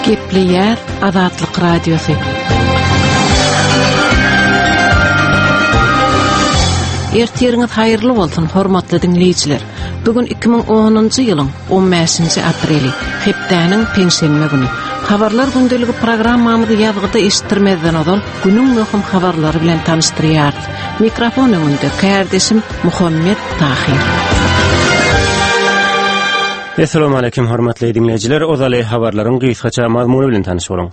Gepli yer Azatlyk Radiosu. Ertiriňiz haýyrly bolsun, hormatly dinleýijiler. Bugün 2010-njy ýylyň 15-nji apreli, hepdäniň pensiýa güni. Habarlar gündeligi programmamyzy ýazgyda eşitdirmezden ozal günüň möhüm habarlary bilen tanışdyrýar. Mikrofon öňünde kärdeşim Muhammed Tahir. Assalamu alaykum hormatly dinleýijiler. Ozaly habarlaryň gysgaça mazmuny bilen tanyş boluň.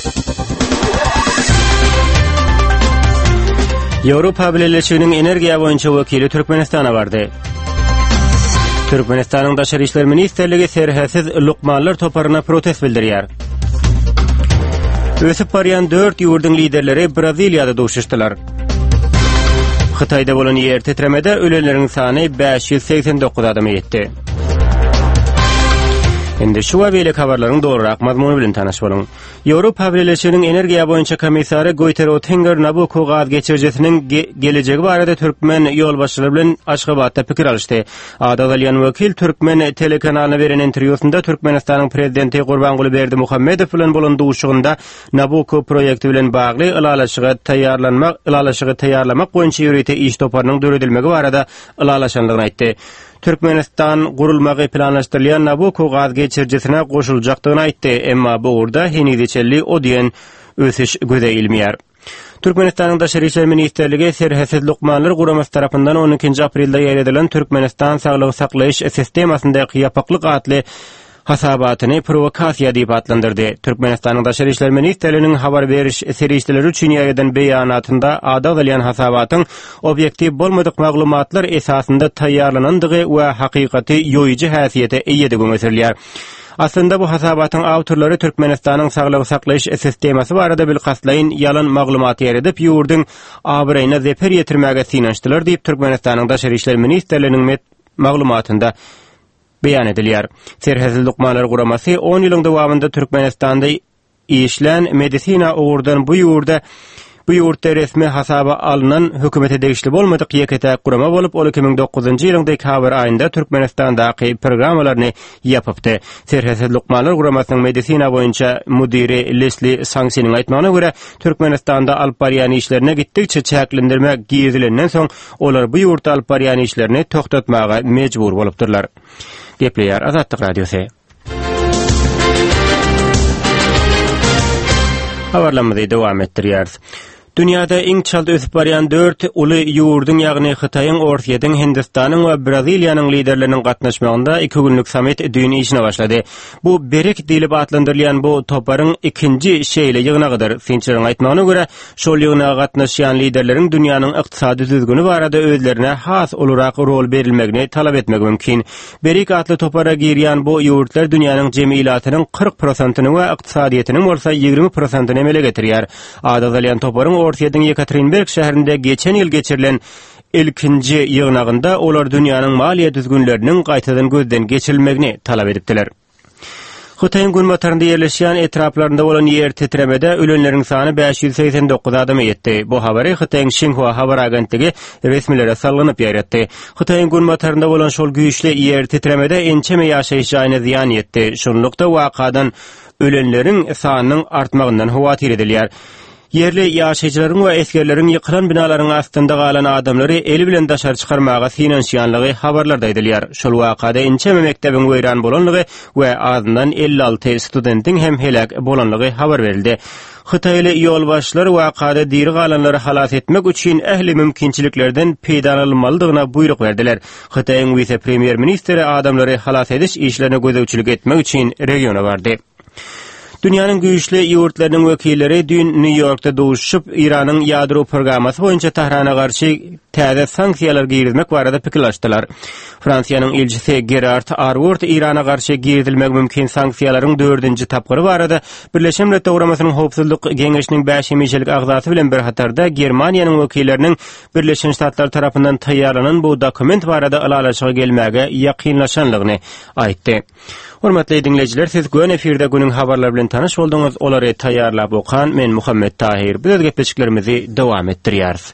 Ýewropa Birleşiginiň energiýa boýunça wekili Türkmenistana bardy. Türkmenistanyň daşary işler ministerligi serhäsiz lukmanlar toparyna protest bildirýär. Ösüp barýan 4 ýurdun liderleri Braziliýada duşuşdylar. Hytaýda bolan ýer titremede ölenleriň sany 589 adama ýetdi. Endi şu wagtly habarlaryň dogrurak mazmuny bilen tanyş boluň. Ýewropa Birleşiginiň energiýa boýunça komissary Günther Oettinger Nabucco gaz geçirjesiniň gelejegi barada Türkmen ýolbaşçylary bilen Aşgabatda pikir alşdy. Adalyan wekil Türkmen telekanalyna beren interwýusunda Türkmenistanyň prezidenti Gurbanguly Berdimuhammedow bilen bolan duşugynda Nabucco proýekti bilen bagly ilalaşyga taýýarlamak boýunça ýürete iş toparynyň döredilmegi barada ilalaşanlygyny aýtdy. Türkmenistan gurulmagy planlaşdyrylýan Nabucco gaz geçirjesine goşuljakdygyny aýtdy, emma bu urda henidiçelli o diýen ösüş gözeýilmeýär. Türkmenistanyň daşary işler ministerligi serhäsiz lukmanlar guramasy tarapyndan 12-nji aprelde ýeredilen Türkmenistan saglyk saklaýyş sistemasyndaky ýapaklyk adly hasabatyny provokasiýa diýip adlandyrdy. Türkmenistanyň daşary işler ministerliginiň habar beriş serişleri üçin ýerden beýanatynda adaglayan hasabatyň obyektiv bolmadyk maglumatlar esasynda taýýarlanandygy we hakykaty ýoýuji häsiýete eýedigi gösterilýär. Aslında bu hasabatyň awtorlary Türkmenistanyň saglyk saklaýyş sistemasy barada bilgaslaýyn ýalan maglumat ýeredip ýurdun abyryna zeper ýetirmäge synançdylar diýip Türkmenistanyň daşary işler ministerliginiň maglumatynda beýan edilýär. Serhäsiz lukmanlar guramasy 10 ýylyň dowamında Türkmenistanda işlen medisina ugurdan bu ýurtda resmi hasaba alynan hökümete degişli bolmadyk ýeketäk gurama bolup, ol 2009-njy ýylyň dekabr aýynda Türkmenistandaky programmalaryny ýapypdy. Serhäsiz lukmanlar guramasynyň medisina boýunça mudiri Leslie Sangsynyň aýtmagyna görä, Türkmenistanda alyp barýan işlerine gitdikçe çäklendirme girdilenden soň olar bu ýurtda alyp barýan işlerini toktatmaga mejbur bolupdyrlar. Gepleýär Azatlyk Radiosy. Habarlamady dowam etdirýär. Dünýäde iň çald ösüp barýan 4 uly ýurdun ýagny Hytaýyň, Orsiýadyň, Hindistanyň we Braziliýanyň liderleriniň gatnaşmagynda 2 günlük samet düýni işine başlady. Bu berek diýilip adlandyrylýan bu toparyň ikinji şeýle ýygnagydyr. Finçeriň aýtmagyna görä, şol ýygnaga gatnaşýan liderleriň dünýäniň ykdysady düzgüni barada özlerine has olarak rol berilmegini talap etmek mümkin. Berek atly topara girýän bu ýurtlar dünýäniň jemgyýatynyň 40%-ny we ykdysadyýetiniň bolsa 20%-ny emele getirýär. Adalyan toparyň Orsiýadyň Yekaterinberg şäherinde geçen ýyl geçirilen ilkinji ýygnagynda olar dünýäniň maliýe düzgünleriniň gaýtadan gözden geçirilmegini talap edipdiler. Hytaýyň günbatarynda ýerleşýän etraplarynda bolan ýer titremede ölenleriň sany 589 adama ýetdi. Bu habary Hytaýyň Xinhua habar agentligi resmilere salgynyp ýaratdy. Hytaýyň günbatarynda bolan şol güýçli ýer titremede ençeme ýaşaýyş ýahyna ziýan ýetdi. Şonlukda wakadan ölenleriň sanynyň artmagyndan hawatyr edilýär. Yerli ýaşaýjylaryň we eskerleriň ýykylan binalaryň astynda galan adamlary eli bilen daşary çykarmaga synanýanlygy habarlarda edilýär. Şol wakada ençeme mektebiň weýran bolanlygy we azyndan 56 studentiň hem helak bolanlygy habar berildi. Hytaýly ýolbaşçylar wakada diri galanlary halas etmek üçin ähli mümkinçiliklerden peýdalanmalydygyna buyruk berdiler. Hytaýyň vice-premier ministri adamlary halas ediş işlerine gözegçilik etmek üçin regiona bardy. Dünýäniň güýçli ýurtlarynyň wekilleri dün New Yorkda duşup Iranyň ýadro programmasy boýunça Tehrana garşy täze sanksiýalar girizmek barada pikirleşdiler. Fransiýanyň elçisi Gerard Arwood Irana garşy girilmek mümkin sanksiýalaryň 4-nji tapgyry barada Birleşen Milletler Guramasynyň howpsuzlyk geňeşiniň 5-njilik agzaty bilen bir hatarda Germaniýanyň wekilleriniň Birleşen Ştatlar tarapyndan taýýarlanan bu dokument barada alalaşyga gelmäge ýakynlaşanlygyny aýtdy. Hormatly dinleyijiler, siz gün efirde günün habarlary bilen tanyş bolduňuz. Olary taýýarlap okan men Muhammed Tahir. Biz gepleşiklerimizi dowam etdirýäris.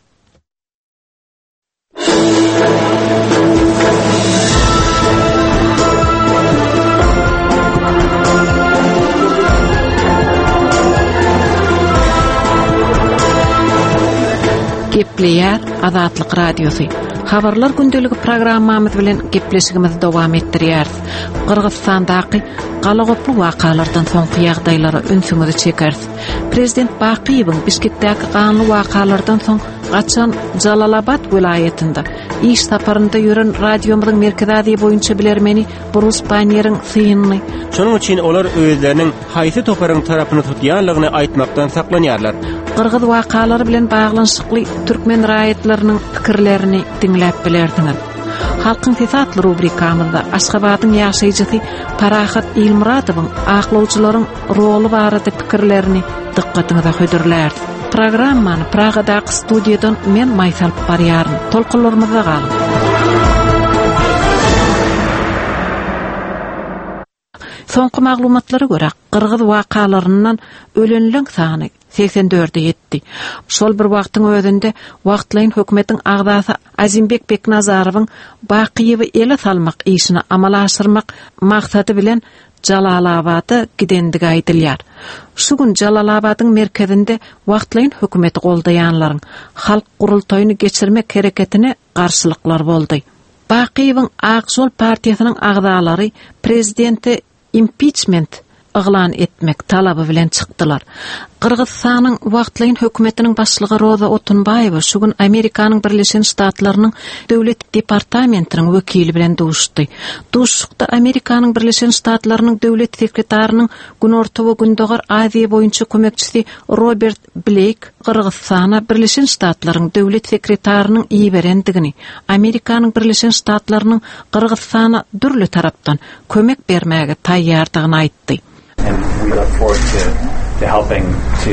Nükleer Azatlyk Radiosu. Habarlar gündöligi programmamyz bilen gepleşigimizi dowam etdirýär. Kyrgyzstandaky galagoply wakalardan soňky ýagdaýlara ünsüňizi çekerdi. Prezident Bakiýewiň Bişkekdäki ganly wakalardan soň gaçan Jalalabad vilayetinde iş saparynda ýören radiomyzyň merkezi boýunça bilermeni Bruce Banner'in synyny. Şonuň üçin olar özleriniň haýsy toparyň tarapyny tutýanlygyny aýtmakdan saklanýarlar. Kırgız wakalary bilen baglanşykly türkmen raýatlarynyň pikirlerini dinläp bilerdiňiz. Halkyň sesatly rubrikamyzda Aşgabatyň ýaşaýjysy Parahat Ilmuradowyň aklawçylaryň roly barada pikirlerini dikkatiňize hödürler. Programmany Pragadaky studiýadan men Maysal barýarym. Tolkunlarymyza galyn. Soňky maglumatlara görä, Kırgız wakalarynyň ölenleň sany 84'e yetdi. Şol bir wagtyň özünde wagtlaýyn hökümetiň agdasy Azimbek Beknazarowyň Bakiýewi ele salmak işini amala aşyrmak maksady bilen Jalalabada gidendigi aýdylýar. Şu gün Jalalabadyň merkezinde wagtlaýyn hökümeti goldaýanlaryň halk gurultaýyny geçirmek hereketine garşylyklar boldy. Bakiýewiň Aqjol partiýasynyň agdalary prezidenti impeachment ıglan etmek talaby bilen çykdylar. Kırgyzstanyň wagtlaýyn hökümetiniň başlygy Roza Otunbayewa şu gün Amerikanyň Birleşen Ştatlarynyň döwlet departamentiniň wekili bilen duşdy. Duşukda Amerikanyň Birleşen Ştatlarynyň döwlet sekretarynyň Günorta we Gündogar Aziýa boýunça kömekçisi Robert Blake Kırgyzstana Birleşen Ştatlarynyň döwlet sekretarynyň iý berendigini, Amerikanyň Birleşen Ştatlarynyň Kırgyzstana dürli tarapdan kömek bermäge taýýardygyny aýtdy. And we look forward to helping to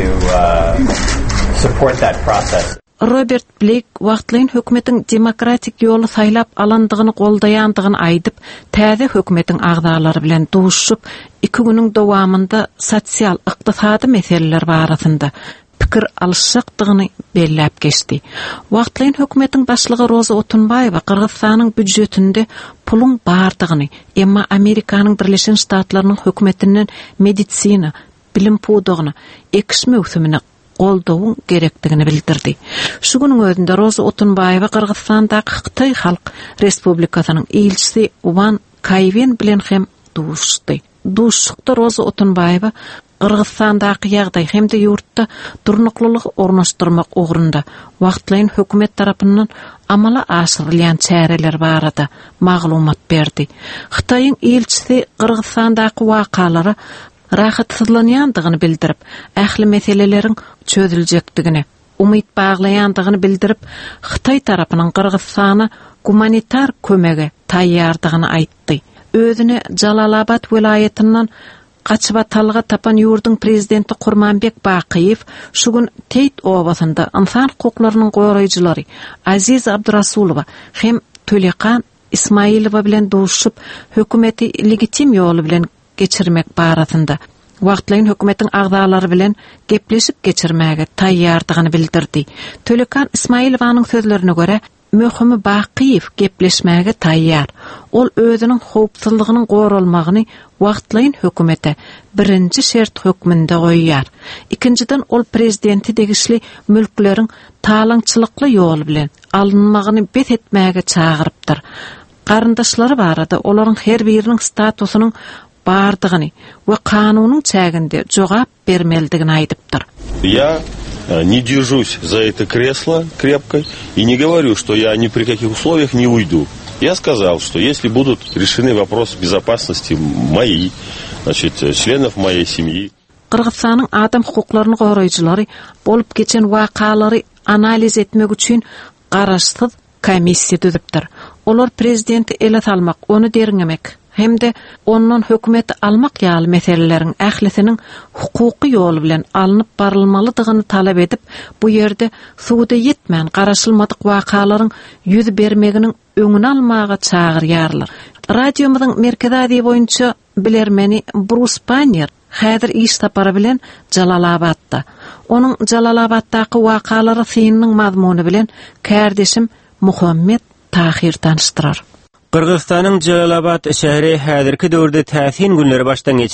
support that process. Robert Blake wagtlaýyn hökümetiň demokratik ýoly saýlap alandygyny goldaýandygyny aýdyp, täze hökümetiň agdalary bilen duşup, 2 güniň dowamında sosial ykdysady meseleler barasynda pikir alışykdygyny belläp geçdi. Wagtlaýyn hökümetiň başlygy Roza Otunbayewa Kırgyzstanyň büdjetinde pulun bardygyny, emma Amerikanyň Birleşen Ştatlarynyň hökümetinden medisina, bilim pudugyny, ekis mewsümini goldawyň gerekdigini bildirdi. Şu güniň özünde Roza Otunbayewa Kırgyzstandaky Hytaý Halk Respublikasynyň elçisi Van Kayven bilen hem duşdy. Duşukda Roza Otunbayewa Kırgyzstandaky ýagdaý hemde ýurtda durnuklylygy ornaşdyrmak ugrunda wagtlaýyn hökümet tarapyndan amala aşyrylýan çäreler barada maglumat berdi. Hytaýyň elçisi Kırgyzstandaky wakalary rahatsyzlanýandygyny bildirip, ähli meseleleriň çözüljekdigini, umyt baglaýandygyny bildirip, Hytaý tarapynyň Kırgyzstana humanitar kömege taýýardygyny aýtdy. Özüne Jalalabad vilayetinden Qaçyp atalga tapan ýurdun prezidenti Kurmanbek Bakiýew şu gün Teyit obasynda insan hukuklarynyň goýaryjylary Aziz Abdurasulowa hem Tölekan Ismailowa bilen duşup hökümeti legitim ýoly bilen geçirmek barasynda wagtlaýyn hökümetiň agdalary bilen gepleşip geçirmäge taýýardygyny bildirdi. Tölekan Ismailowanyň sözlerine görä Möhümi Bakiýew gepleşmäge taýýar. Ol özüniň howpsuzlygynyň goralmagyny wagtlaýyn hökümete birinji şert hökmünde goýýar. Ikinciden ol prezidenti degişli mülkleriň talaňçylykly ýol bilen alınmagyny bet etmäge çagyrypdyr. Garyndaşlary barada olaryň her biriniň statusynyň bardygyny we kanunyň çäginde jogap bermeldigini aýdypdyr. Я не держусь за это кресло крепко и не говорю, что я ни при каких условиях не уйду. Я сказал, что если будут решены вопросы безопасности мои, значит, членов моей семьи. Kırgyzstanyň adam hukuklaryny goýaryjylary bolup geçen wakalary analiz etmek üçin garaşsyz komissiýa düzüpdir. Olar prezidenti ele salmak, onu derňemek hemde ondan hökümeti almak ýaly meseleleriň ählisiniň hukuky ýol bilen alınıp barylmalydygyny talap edip, bu ýerde suwda ýetmän garaşylmadyk wakalaryň ýüz bermeginiň öňüni almaga çagyrýarlar. Radiomyzyň merkezi boýunça bilermeni Bruce Banner häzir iş tapary bilen Jalalabadda. Onuň Jalalabaddaky wakalary synynyň mazmuny bilen kärdeşim Muhammed Tahir tanıştyrar. Kırgyzstanyň Jalalabad şäheri häzirki döwürde täsin günleri başdan geçirýär.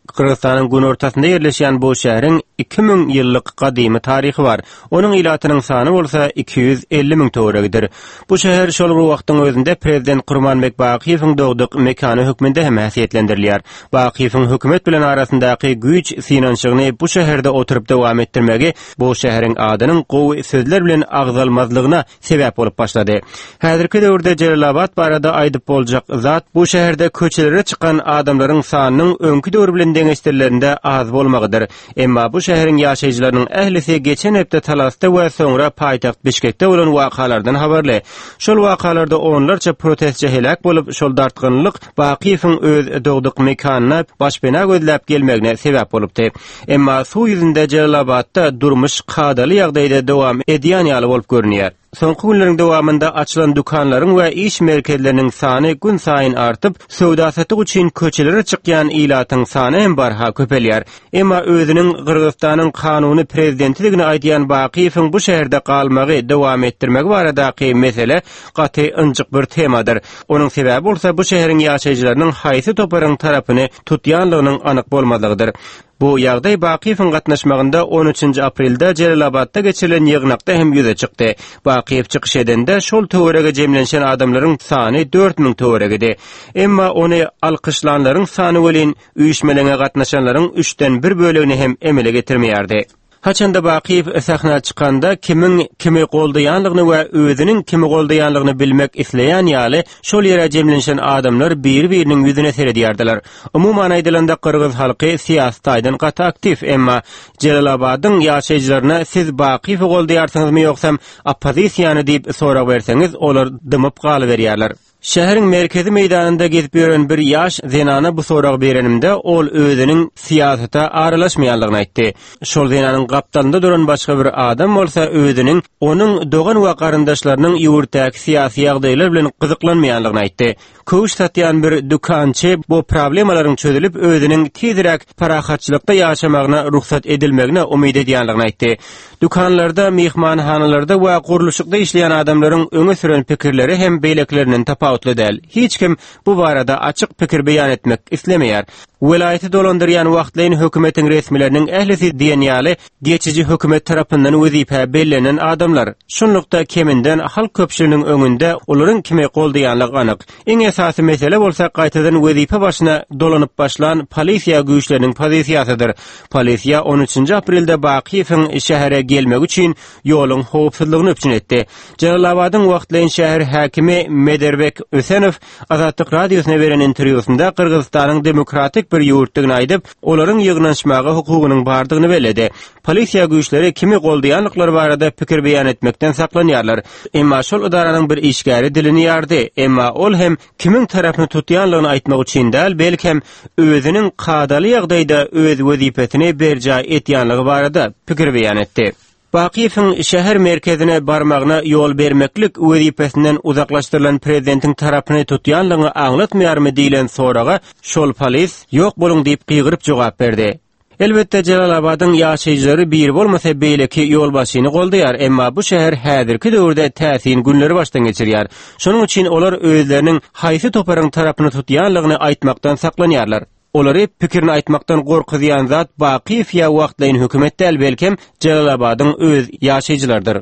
Kırgızstanyň gün ortasynda ýerleşýän bu şäheriň 2000 ýyllyk gadymy taryhy bar. Onuň ilatynyň sany bolsa 250 000 töweregidir. Bu şäher şol wagtyň özünde prezident Gurmanbek Bakiýewiň dogdyk mekany hökmünde hem häsiýetlendirilýär. Bakiýewiň hökümet bilen arasyndaky güýç synanşygyny bu şäherde oturup dowam etdirmegi bu şäheriň adynyň gowy sözler bilen agzalmazlygyna sebäp bolup başlady. Häzirki döwürde Jelalabad barada aýdyp boljak zat bu şäherde köçelere çykan adamlaryň sanynyň öňkü döwür bilen deňeşdirlerinde az bolmagydyr. Emma bu şäheriň ýaşaýjylarynyň ählisi geçen hepde Talasda we soňra paýtaxt Bişkekde bolan wakalardan habarly. Şol wakalarda onlarça protestçi helak bolup şol dartgynlyk Bakiýewiň öz dogdyk mekanyna başpena gözläp gelmegine sebäp bolupdy. Emma suw ýüzünde Jelalabadda durmuş kadaly ýagdaýda dowam edýän ýaly bolup görünýär. Soňky günleriň dowamında açylan dukanlaryň we iş merkezleriniň sany gün saýyn artyp, söwda satyk üçin köçelere çykýan ilatyň sany hem barha köpelýär. Emma özüniň Kyrgyzstanyň kanuny prezidentligini aýdýan Bakiýewiň bu şäherde galmagy dowam etdirmegi baradaky mesele gaty ynjyk bir temadyr. Onuň sebäbi bolsa bu şäheriň ýaşaýjylarynyň haýsy toparyň tarapyny tutýanlygynyň anyk bolmadygydyr. Bu ýagdaý Bakiýewiň gatnaşmagynda 13 aprelde Jelalabadda geçirilen ýygnakda hem ýüze çykdy. Bakiýew çykyş edende şol töwerege jemlenşen adamlaryň sany 4000 töweregidi. Emma ony alkyşlanlaryň sany welin üýüşmelere gatnaşanlaryň 3den 1 bölegini hem emele getirmeýärdi. Haçanda Bakiýew sahna çykanda kimi goldaýanlygyny we özüniň kimi goldaýanlygyny bilmek isleýän ýaly şol ýere jemlenşen adamlar bir-biriniň ýüzüne seredýärdiler. Umumyň aýdylanda Kyrgyz halky siýasatdan gaty aktiv, emma Jelalabadyň ýaşaýjylaryna siz Bakiýewi goldaýarsyňyzmy ýoksam oppozisiýany diýip sorak berseňiz, olar dymyp galyberýärler. Şäheriň merkezi meýdanynda gezip ýören bir ýaş zenana bu soragy berenimde ol özüniň siýasata aralaşmaýanlygyny aýtdy. Şol zenanyň gapdalynda duran başga bir adam bolsa özüniň onuň dogan we garyndaşlarynyň ýurtdaky siýasy ýagdaýlar bilen gyzyklanmaýanlygyny aýtdy. Köwüş satýan bir dukançy bu problemalaryň çözülip özüniň tezirek parahatçylykda ýaşamagyna ruhsat edilmegine umyt edýänligini aýtdy. Dukanlarda, mehmanhanalarda we guruluşykda işleýän adamlaryň öňe süren pikirleri hem beýlekleriniň tapawutly däl. Hiç kim bu barada açyk pikir beýan etmek islemeýär. Welaýaty dolandyrýan wagtlaryň hökümetiň resmileriniň ählisi diýen ýaly geçici hökümet tarapyndan wezipe bellenen adamlar. Şunlukda keminden halk köpçüliginiň öňünde olaryň kimi goldaýanlygy anyk. Eň esasy mesele bolsa gaýtadan wezipe başyna dolanyp başlan polisiýa güýçleriniň pozisiýasydyr. Polisiýa 13 aprelde Bakiýewiň şähere gelmek üçin ýoluň howpsuzlygyny öpçün etdi. Jelalabadyň wagtlaryň şäher häkimi Mederbek Ösenow Azatlyk radiosyna beren interwýusynda Kyrgyzstanyň demokratik bir ýurtdygyny aýdyp, olaryň ýygnaşmagy hukugynyň bardygyny beledi. Polisiýa güýçleri kimi goldaýanlyklary barada pikir beýan etmekden saklanýarlar. Emma şol idaranyň bir işgäri dilini ýardy. Emma ol hem kimiň tarapyny tutýanlygyny aýtmak üçin däl, belkem özüniň kadaly ýagdaýda öz wezipesini berja etýänligi barada pikir beýan etdi. Bakiýewiň şäher merkezine barmagyna ýol bermeklik wezipesinden uzaklaşdyrylan prezidentiň tarapyny tutýanlygyny aňlatmaýarmy diýilen soraga şol polis ýok boluň diýip gyýgyryp jogap berdi. Elbette Jelalabadyň ýaşaýjylary bir bolmasa beýleki ýol başyny goldaýar, emma bu şäher häzirki döwürde täsin günleri başdan geçirýär. Şonuň üçin olar özleriniň haýsy toparyň tarapyny tutýanlygyny aýtmakdan saklanýarlar. Olary pikirini aýtmakdan gorkydýan zat Bakiýew wagtlaryň hökümetde belkem Jelalabadyň öz ýaşaýjylardyr.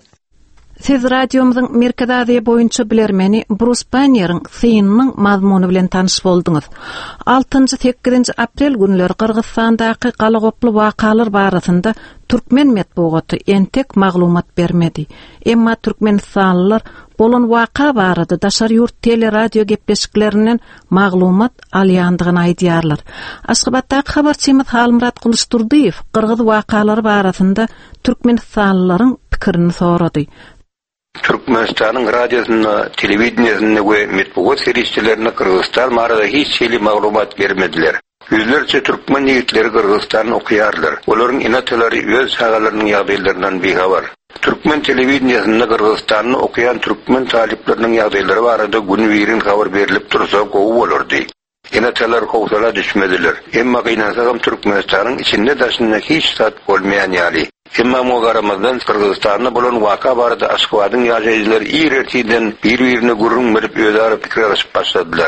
Siz radiomyzyň Merkezi boýunça bilermeni Bruce Banner'ın synynyň mazmuny bilen tanyş bolduňyz. 6-8 aprel günleri Kyrgyzstandaky galagoply wakalar barasynda Türkmen medeniýeti entek maglumat bermedi. Emma Türkmenistanlylar bolan waka barada daşar ýurt teleradio gepleşiklerinden maglumat alýandygyny aýdýarlar. Aşgabatdaky habarçymyz Halmurat Kılıçdurdiýew Kyrgyz wakalary barasynda Türkmenistanlylaryň pikirini sorady. Türkmenistan'ın radyosuna, televizyonuna ve metbuat servisçilerine Kırgızstan barada hiç şeyli maglumat vermediler. Yüzlerce Türkmen yiğitleri Kırgızstan'ı okuyarlar. Onların inatları öz sağalarının ýagdaýlaryndan behabar. Türkmen televizyonuna Kırgızstan'ı okuyan Türkmen taliplerinin ýagdaýlary barada gün birin habar berilip tursa gowy bolardy. Inatlar howsala düşmediler. Emma gynasagam Türkmenistan'ın içinde daşyna hiç tat bolmaýan ýaly. Emma mogaramazdan Kırgızstan'da bolan waka barada Aşgabatyň ýaşaýjylary ýerertiden bir-birine gurrun berip özara pikir alışyp başladylar.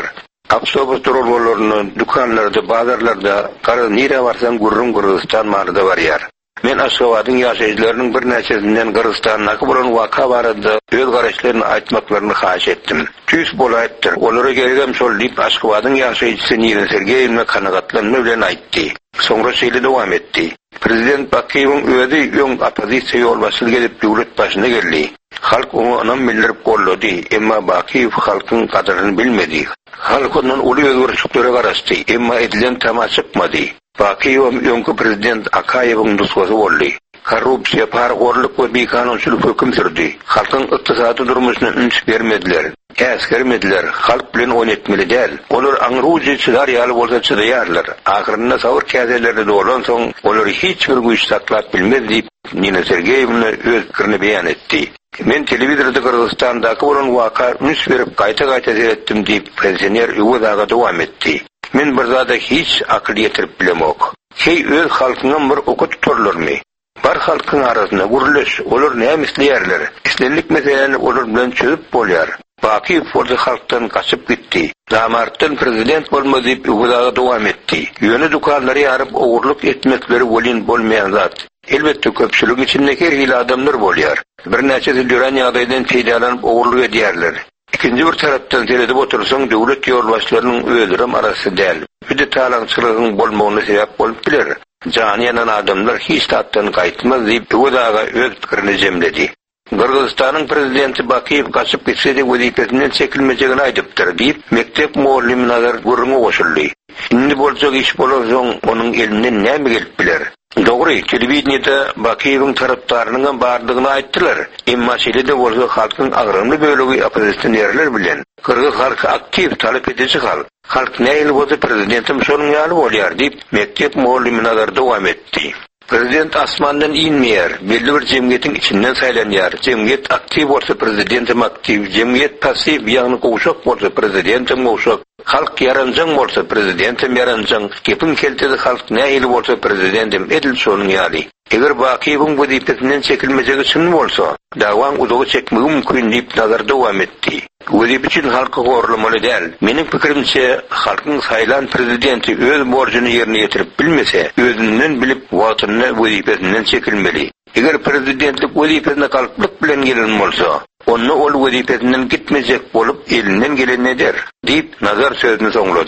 Avtobus durulmalarını dükkanlarda, bazarlarda, nire varsan gurrun Kırgızstan marada var yer. Men Aşgabat'ın yaşayıcılarının bir neçesinden Kırgızstan'a bulan vaka barada öz garaşlarını aytmaklarını xahiş ettim. Tüys bolayıptır. Olara gelgem sol deyip Aşgabat'ın yaşayıcısı Nilin Sergeyev'le kanıgatlarını bilen aytti. Sonra şeyle devam etti. Prezident Bakiyev'in özü yon opozisiya yol başıl gelip devlet başına geldi. Halk onu anam bildirip kolladı. Emma Bakiyev halkın kadarını bilmedi. Halk onun ulu özgürlüklere karıştı. Emma edilen tema çıkmadı. Bakiyev yonkı prezident Akayev'in nüshası oldu. Korrupsiya, pargorluk ve bir kanunçuluk hüküm sürdü. Halkın iktisadi durmuşuna üns vermediler. Eskermediler. Halk bilen oynatmalı değil. Onlar anruji çıdar yalı olsa çıdayarlar. Ahırında savur kazeleri doğulan son onlar hiçbir güç saklap bilmez deyip Nina Sergeyevna öz fikrini beyan etti. Men televizorda Kırgızstan'daki olan vaka üns verip kayta seyrettim deyip pensioner Uğur'daga devam etti. Men bir zada hiç akıl yetirip bilemok. Hey öz halkının bir oku tuturlar mı? Bar halkın arasında guruluş, olur ne misleyerler. İslenlik meseleni olur bilen çözüp bolyar. Bakiyev orada halktan kaçıp gitti. Damarttan prezident olma deyip Uğur'daga devam etti. Yönü dukarları yarıp oğurluk etmekleri olin bolmayan zat. Elbette köpçülük içindeki hile adamlar bolyar. Bir neçesi dören yağdaydan feydalanıp oğurluk ediyerler. İkinci bir taraftan seyredip otursan devlet yolbaşlarının öldürüm arası değil. Bir de talancılığın bolmağına sebep olup bilir. Caniyanan adamlar hiç tattan kayıtmaz deyip Uğur'daga öz fikrini cemledi. Kırgızstan'ın prezidenti Bakiyev kaçıp gitse de vazifesinden çekilmeyeceğini aydıptır deyip mektep muallim nazar gurrunu koşuldu. Şimdi bolacak iş bolacak onun elinden ne mi gelip bilir? Doğru, televizyonda Bakiyev'in taraftarının bardığını ayttılar. Emma şeyle de olsa halkın ağırımlı bölüğü opozisyonerler bilen. Kırgız halkı aktif talep edici halk. Halk ne il olsa prezidentim sonun yalı oluyor deyip mektep muallim nazar devam etti. Prezident asmandan inmeyer, belli bir cemiyetin içinden saylanıyor. Cemiyet aktif olsa prezidentim aktif, cemiyet pasif yani koğuşak olsa prezidentim koğuşak. Halk yarancan olsa prezidentim yarancan, kepin keltedi halk ne ili olsa prezidentim edil sonun yalı. Eğer Bakiyev'in vazifesinden çekilmeyecek için olsa, davan uzağı çekmeyi mümkün deyip nazar devam etti. Vazif için halkı horlamalı değil. Benim fikrimce halkın sayılan prezidenti öz borcunu yerine getirip bilmese, özünden bilip vatanına vazifesinden çekilmeli. Eğer prezidentlik vazifesine kalıplık bilen gelin olsa, onu ol vazifesinden gitmeyecek olup elinden gelen eder, deyip nazar sözünü sonladı.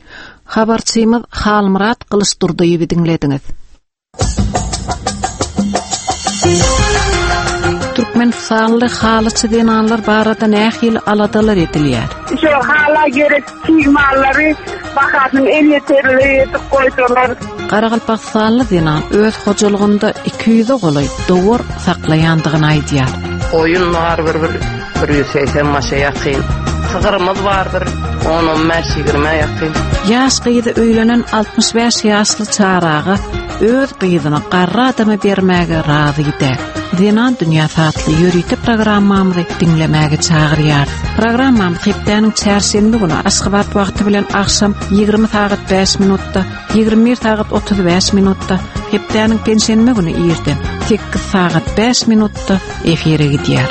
Habarçymyz Halmurat Kılıçdurdy'yi dinlediniz. Türkmenistanlı halıçı denanlar barada nähil aladalar edilýär. Şu hala gerek malları bakatın en yeterli koydular. Qaraqalpaqstanlı denan öz hojalygynda 200 golay dowar saklayandygyny aýdýar. Oyun var bir 180 maşa yakın. Sığırımız vardır. 10-15-20 yakın. Yaş gyýdy öýlenen 65 ýaşly çaragy öz gyýdyna garra adamy bermäge razy eder. Denan dünýä satly ýörüti programmamyzy dinlemäge çagyrýar. Programmam hepdeniň çarşembe günü Aşgabat wagty bilen akşam 20 saat 5 minutda, 21 saat 35 minutda, hepdeniň pensiýenme günü ýerden 8 saat 5 minutda efire gidýär.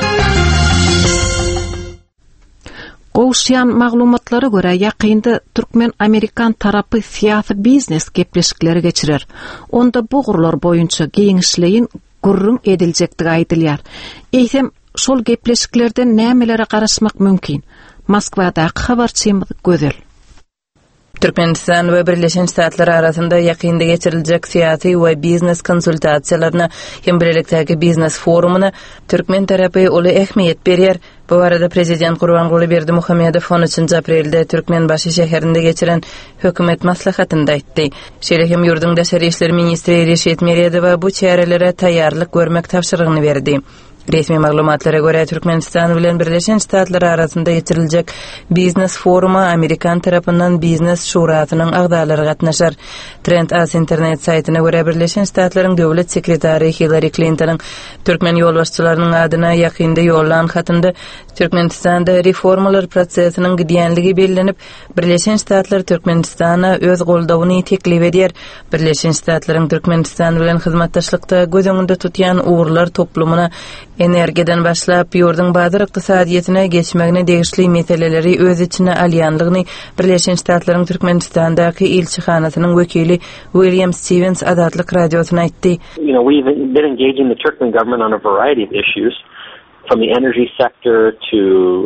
Goşyan maglumatlara göre yakında Türkmen-Amerikan tarapy siyasi biznes gepleşikleri geçirer. Onda bu gurlar boyunça giňişleýin gurrun ediljekdigi aýdylýar. Eýsem şol gepleşiklerden nämelere garaşmak mümkin? Moskwadaky habarçymyz Gözel. Türkmenistan ve Birleşen Ştatlar arasında yakında geçirilecek siyasi ve biznes konsultasiyalarına hem birlikteki biznes forumuna Türkmen tarafı ulu ehmiyet berýär. Bu arada Prezident Gurbanguly Berdimuhamedov 13 aprelde Türkmenbaşy şäherinde geçiren hökümet maslahatynda aýtdy. Şeýle hem ýurdun Daşary işleri ministri Reşit Meredow bu çärelere taýýarlyk görmek tapşyrygyny berdi. Resmi maglumatlara göre Türkmenistan bilen Birleşen Ştatlar arasında geçirilecek biznes foruma Amerikan tarapyndan biznes şurasynyň agdalary gatnaşar. Trend As internet saytyna göre Birleşen Ştatlaryň döwlet sekretary Hillary Clinton'ın Türkmen ýolbaşçylarynyň adyna ýakynda ýollan hatynda Türkmenistanda reformalar prosesiniň gidýänligi bellenip, Birleşen Ştatlar Türkmenistana öz goldawyny teklip edýär. Birleşen Ştatlaryň Türkmenistan bilen hyzmatdaşlykda göz öňünde tutýan uğurlar toplumuna Energiýeden başlap ýurdun badyr ykdysadyýetyna geçmegine degişli meseleleri öz içine alýanlygyny Birleşen Ştatlaryň Türkmenistandaky elçihanasynyň wekili William Stevens Adatlyk radiosyna aýtdy. We've been engaging the Turkmen government on a variety of issues, from the energy sector to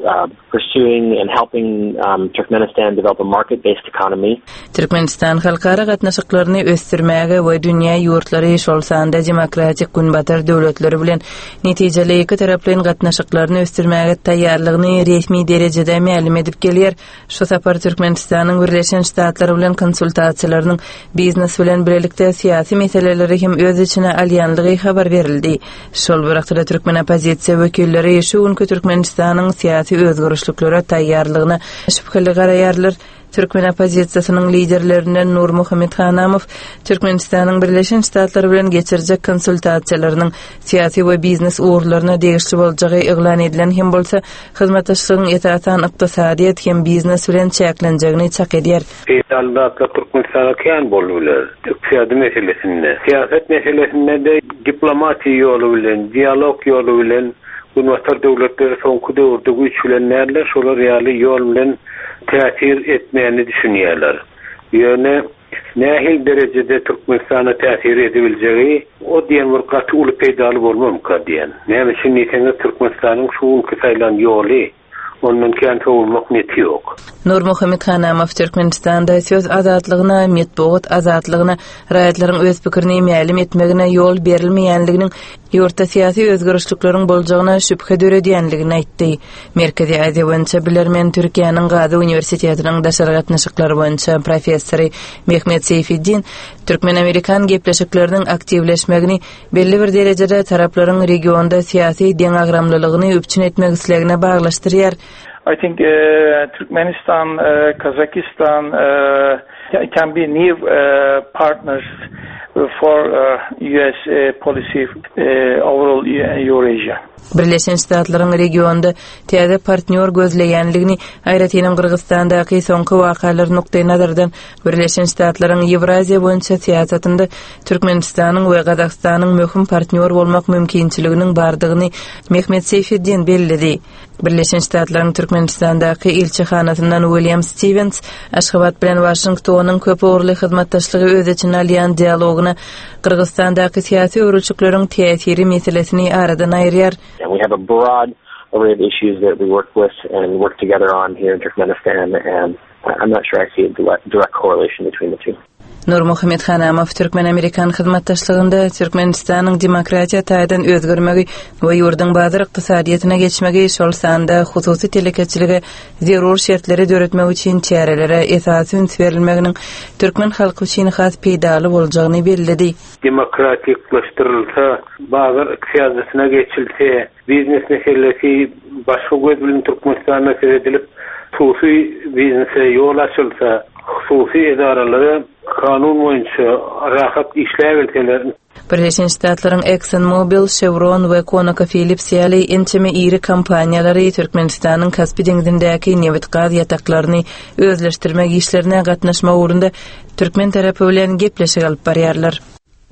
pursuing and helping Turkmenistan develop a market-based economy. Türkmenistan halkara gatnaşyklaryny ösdürmäge we dünýä ýurtlary şolsanda demokratik günbatar döwletleri bilen netijeli iki taraplyň gatnaşyklaryny ösdürmäge taýýarlygyny resmi derejede ma'lum edip gelýär. Şu sapar Türkmenistanyň Birleşen Ştatlary bilen konsultasiýalarynyň biznes bilen birlikde syýasy meseleleri hem öz içine alýanlygy habar berildi. Şol wagtda Türkmen opozisiýa wekilleri şu günkü Türkmenistanyň syýasy özgürlüklere taýýarlygyna şüpheli garaýarlar. Türkmen opozisiýasynyň liderlerinden Nur Muhammed Hanamow Türkmenistanyň Birleşen Ştatlary bilen geçirjek konsultasiýalarynyň syýasy we biznes uğurlaryna degişli boljagy eglan edilen hem bolsa hyzmatdaşlygyň etatan ykdysadyýet hem biznes bilen çäklenjegini çak edýär. Peýdaldatla Türkmenistana kän bolýarlar. Iqtisady meselesinde, siýaset meselesinde de diplomatiýa ýolu bilen, dialog ýolu bilen Günbatar döwletleri soňky döwürde güýçlenýärler, şolar ýaly ýol bilen täsir etmegini düşünýärler. Ýöne nähil derejede Türkmenistana täsir edebiljegi o diýen bir gaty uly peýdaly bolmamka diýen. Näme üçin näçe Türkmenistanyň şu saýlan ýoly ondan kän töwürmek neti ýok. Nur Muhammed Hanamow Türkmenistanda söz azatlygyna, medeniýet azatlygyna, raýatlaryň öz pikirini ma'lum etmegine ýol berilmeýänliginiň ýurtda syýasy özgürlükleriň boljagyna şüphe döredýänligini aýtdy. Merkezi Aziýa boýunça bilermen Türkiýanyň Gazi Uniwersitetiniň daşary gatnaşyklary boýunça professory Mehmet Seyfiddin Türkmen-Amerikan gepleşikleriniň aktivleşmegini belli bir derejede taraplaryň regionda syýasy deňagramlylygyny öpçün etmek islegine baglaşdyrýar. I think Turkmenistan, Kazakhstan can be new partners for US policy overall Eurasia. Birleşen Ştatlaryň regionda täze partner gözleýänligini aýratynyň Kyrgyzstandaky soňky wakalary nukdaý nazardan Birleşen Ştatlaryň Ewraziýa boýunça syýasatynda Türkmenistanyň we Gazakstanyň möhüm partner bolmak mümkinçiliginiň bardygyny Mehmet Seyfiddin bellidi. Birleşen Ştatlaryň Türkmenistandaky elçihanasynyň William Stevens Aşgabat bilen Washingtonyň köp uğurly hyzmatdaşlygy öz içine alýan dialogyna Kyrgyzstandaky syýasy örülçükleriň täsiri meselesini aradan aýrýar. And we have a broad array of issues that we work with and work together on here in Turkmenistan, and I'm not sure I see a direct correlation between the two. Nur Muhammed Hanamow Türkmen-Amerikan hyzmatdaşlygynda Türkmenistanyň demokratiýa taýdan özgürmegi we ýurdun bazyr ykdysadyýetyna geçmegi şol sanda hususy telekeçiligi zerur şertleri döretmek üçin çärelere esasy üns berilmeginiň türkmen halky üçin has peýdaly boljagyny bellidi. Demokratiklaşdyrylsa, bazyr ykdysadyýetyna geçilse, biznes meselesi başga göz bilen Türkmenistana seredilip, hususy biznese ýol açylsa, hususy edaralary kanun boýunça rahat işläýärler. Birleşen Ştatlaryň ExxonMobil, Chevron we ConocoPhillips ýaly ençeme iri kompaniýalary Türkmenistanyň Kaspy deňizindäki neft gaz ýataklaryny özleşdirmek işlerine gatnaşmak ugrunda türkmen tarapy bilen gepleşik alyp barýarlar.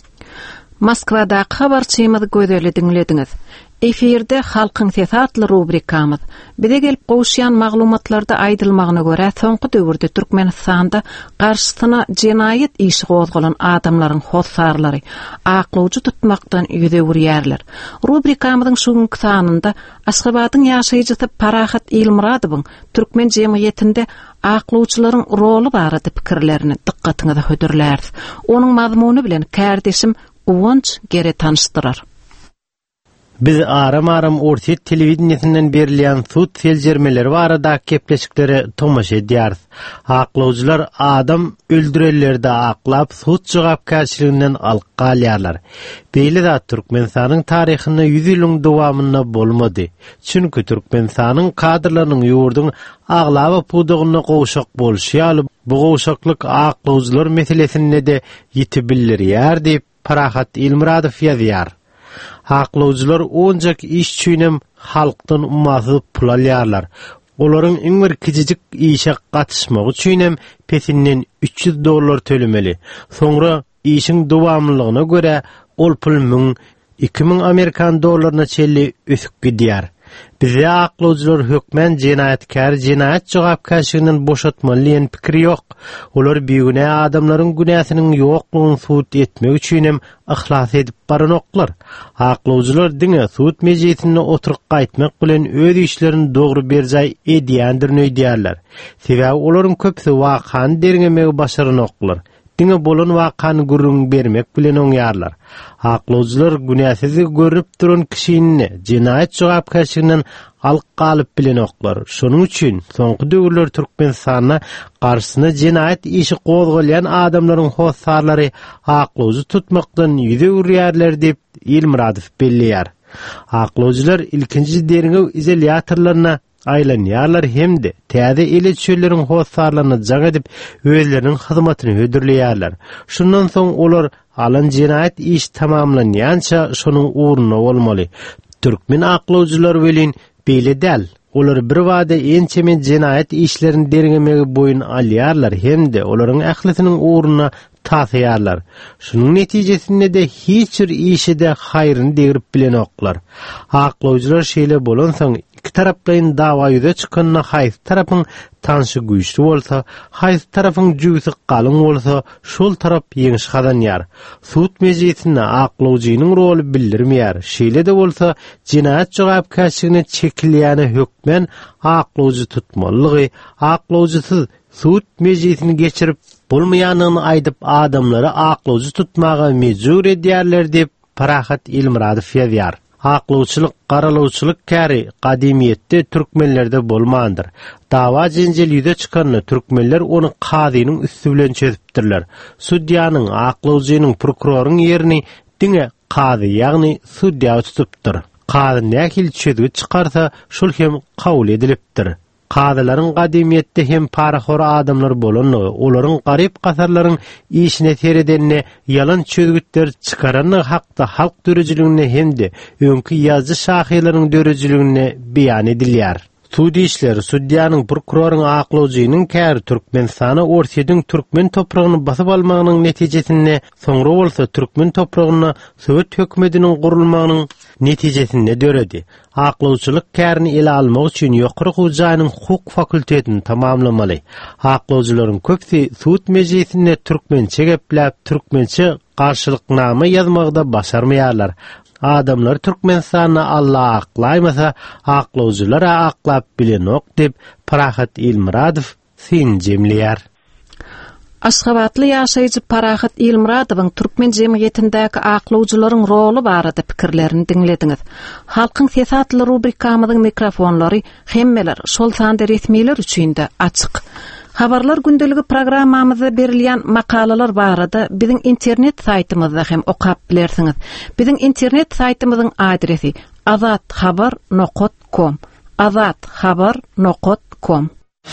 Moskwada habarçymyzy gözelli dinlediňiz. Efirde halkyň sesi adly rubrikamyz. Bize gelip goşýan maglumatlarda aýdylmagyna görä, soňky döwürde Türkmenistanda garşysyna jenaýet işi gozgalan adamlaryň hossarlary aklawjy tutmakdan ýüze wurýarlar. Rubrikamyzyň şu günkü sanynda Aşgabatyň ýaşaýjysy Parahat Ilmuradowyň türkmen jemgyýetinde aklawçylaryň rolu barada pikirlerini dikkatiňize hödürlär. Onuň mazmuny bilen kärdeşim Uwunç geri tanıştyrar. Biz aram ortiýet telewizionynyň berilýän sud seljermeleri barada gepleşikleri tomaşa edýäris. Aklawjylar adam öldürellerde aklap sud jogapkärçiliginden alqa alýarlar. Beýle de Türkmenistanyň taryhyna 100 ýylyň dowamyna bolmady. Çünki Türkmenistanyň kadrlarynyň ýurdun aglaba pudugyna gowşak bolşýaly bu gowşaklyk aklawjylar meselesinde de ýetibilýär diýip Parahat Ilmuradow ýazýar. Aklawjylar onjak iş üçinem halkdan ummasyp pul alýarlar. Olaryň iň bir kiçijik işe gatnaşmak üçinem pesinden $300 tölemeli. Soňra işiň dowamlylygyna görä ol pul 2000 Amerikan dollaryna çelli ösüp gidýär. Bize aklawjylar hökmen jenayatkar jenayat jogapkärçiliginden boşatmaly diýen pikir ýok. Olar beýgüne adamlaryň günäsiniň ýoklugyny suwut etmek üçin hem ihlas edip baranoklar. Aklawjylar diňe suwut mejlisine oturup gaýtmak bilen öz işlerini dogry berjay edýändirni öýdýärler. Sebäbi olaryň köpsi wakan dergemegi başaranoklar. Diňe bolan wakany gurrun bermek bilen oňýarlar. Aklawjylar günäsizi görüp duran kişini jenayat jogapkärçiliginden alyp galyp bilen oklar. Şonuň üçin soňky döwürler Türkmenistana garşysyna jenayat işi gozgalyan adamlaryň hossarlary aklawjy tutmakdan ýüze urýarlar diýip Ilmuradow belleýär. Aklawjylar ilkinji derňew izolyatorlaryna aylanýarlar hemde täze ele çölleriň hossarlaryny jaň edip özleriniň hyzmatyny hödürleýärler. Şundan soň olar alan jenayat iş tamamlanýança şonuň uğruna bolmaly. Türkmen aklawjylar welin beýle däl. Olar bir wada ençemen jenayat işlerini dergemegi boyun alýarlar hemde olaryň ählisiniň uğruna tasyarlar. Şunun netijesinde de hiç bir işide hayrını degirip bilen oklar. Aklawjylar şeýle bolan soň iki tarapdaýyn dawa ýüze çykanyna haýsy tarapyň tanşy güýçli bolsa, haýsy tarapyň jüýsi galyň bolsa, şol tarap ýeňiş kazanýar. Suwut mejlisinde aklawjynyň roly bildirmeýär. Şeýle de bolsa, jenayat jogapkärçiligine çekilýäni hökmen aklawjy tutmalygy, aklawjysyz suwut mejlisini geçirip bolmaýanyny aýdyp adamlary aklawjy tutmaga mejbur edýärler diýip Parahat Ilmuradow ýazýar. Aklawçylyk, garalawçylyk käri gadimiýetde türkmenlerde bolmandyr. Dawa jenjel ýüze çykanyny türkmenler onu kazynyň üstü bilen çözüpdirler. Sudýanyň, aklawçynyň, prokuroryň ýerini diňe kazy, ýagny sudýa tutupdyr. Kazy nähil çözüp çykarsa, şol hem kabul edilipdir. Kazylaryň gadimiýetde hem paraxor adamlar bolan, olaryň garyp gasarlaryň işine seredenine yalan çözgütler çykarany hakda halk dörejiligine hemde öňkü ýazgy şahylaryň dörejiligine beýan edilýär. Suudi işleri, sudýanyň, prokuroryň, aklawjynyň käri Türkmenistana ortadan türkmen topragyny basyp almagynyň netijesinde soňra bolsa türkmen topragyna Sowet hökümetiniň gurulmagynyň netijesinde döredi. Aklawçylyk kärini ele almak üçin ýokary hujaýynyň hukuk fakultetini tamamlamaly. Aklawjylaryň köpsi Suwut mejlisinde türkmençe gepläp, türkmençe garşylyknama ýazmagda başarmaýarlar. Adamlar Türkmenistana Allah aklaymasa, aklawjylar aklap bilenok dip Parahat Ilmuradow sinjemleýär. Aşgabatly ýaşaýjy Parahat Ilmuradowyň türkmen jemgyýetindäki aklawjylaryň rolu barada pikirlerini diňlediňiz. Halkyň sesatly rubrikamyzyň mikrofonlary hemmeler şol sanda resmiler üçin de açyk. Habarlar gündeligi programmamyzda berilýän makalalar barada biziň internet saýtymyzda hem okap bilersiňiz. Biziň internet saýtymyzyň adresi azathabar.com. azathabar.com.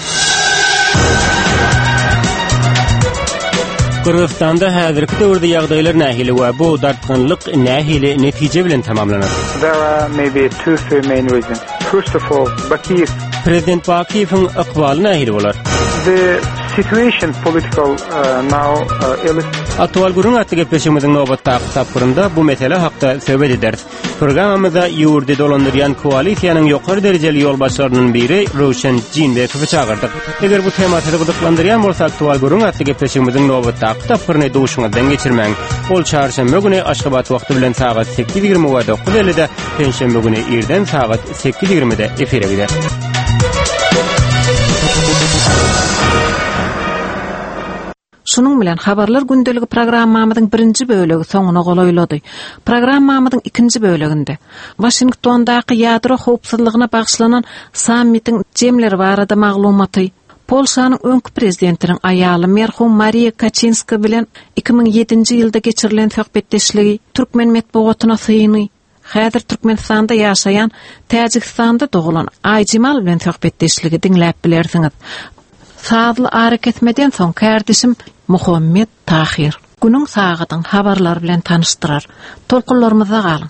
Kırgızstanda häzirki döwürde ýagdaýlar nähili we bu dartgynlyk nähili netije bilen tamamlanar. There are maybe 2-3 main reasons. First of all, Bakiyev. Prezident Bakiýewiň ykbaly nähili bolar? The situation political now Aktual gurun atly gepleşigimiziň nobatda tapyrynda bu mesele hakda söhbet ederiz. Programmamyzda ýurtda dolandyrýan koalisiýanyň ýokary derejeli ýolbaşçylarynyň biri Rowşan Jinbekowy çağırdyk. Eger bu tematy gyzyklandyrýan bolsa aktual gurun atly gepleşigimiziň nobatda tapyryny duşuňyzdan geçirmäň. Ol çarşamba güni Aşgabat wagty bilen saat 8:20 we 9:50-de, penşembe güni irden saat 8:20-de efire gider. Şunun bilen habarlar gündeligi programmamyzyň birinji bölegi soňuna golaýlady. Programmamyzyň ikinji böleginde Washingtondaky ýadro howpsuzlygyna bagşlanan sammitiň jemleri barada maglumaty, Polşanyň öňkü prezidentiniň aýaly merhum Maria Kaczynska bilen 2007-nji ýylda geçirilen söhbetdeşligi türkmen medeniýetyne syny, häzir Türkmenistanda ýaşaýan, Täjikistanda dogulan Aýjymal bilen söhbetdeşligi diňläp bilersiňiz. Saatly araketmeden soň kärdisim Muhammed Tahir günüň sagatyň habarlary bilen tanıştyrar. Tolkunlarymyza galyň.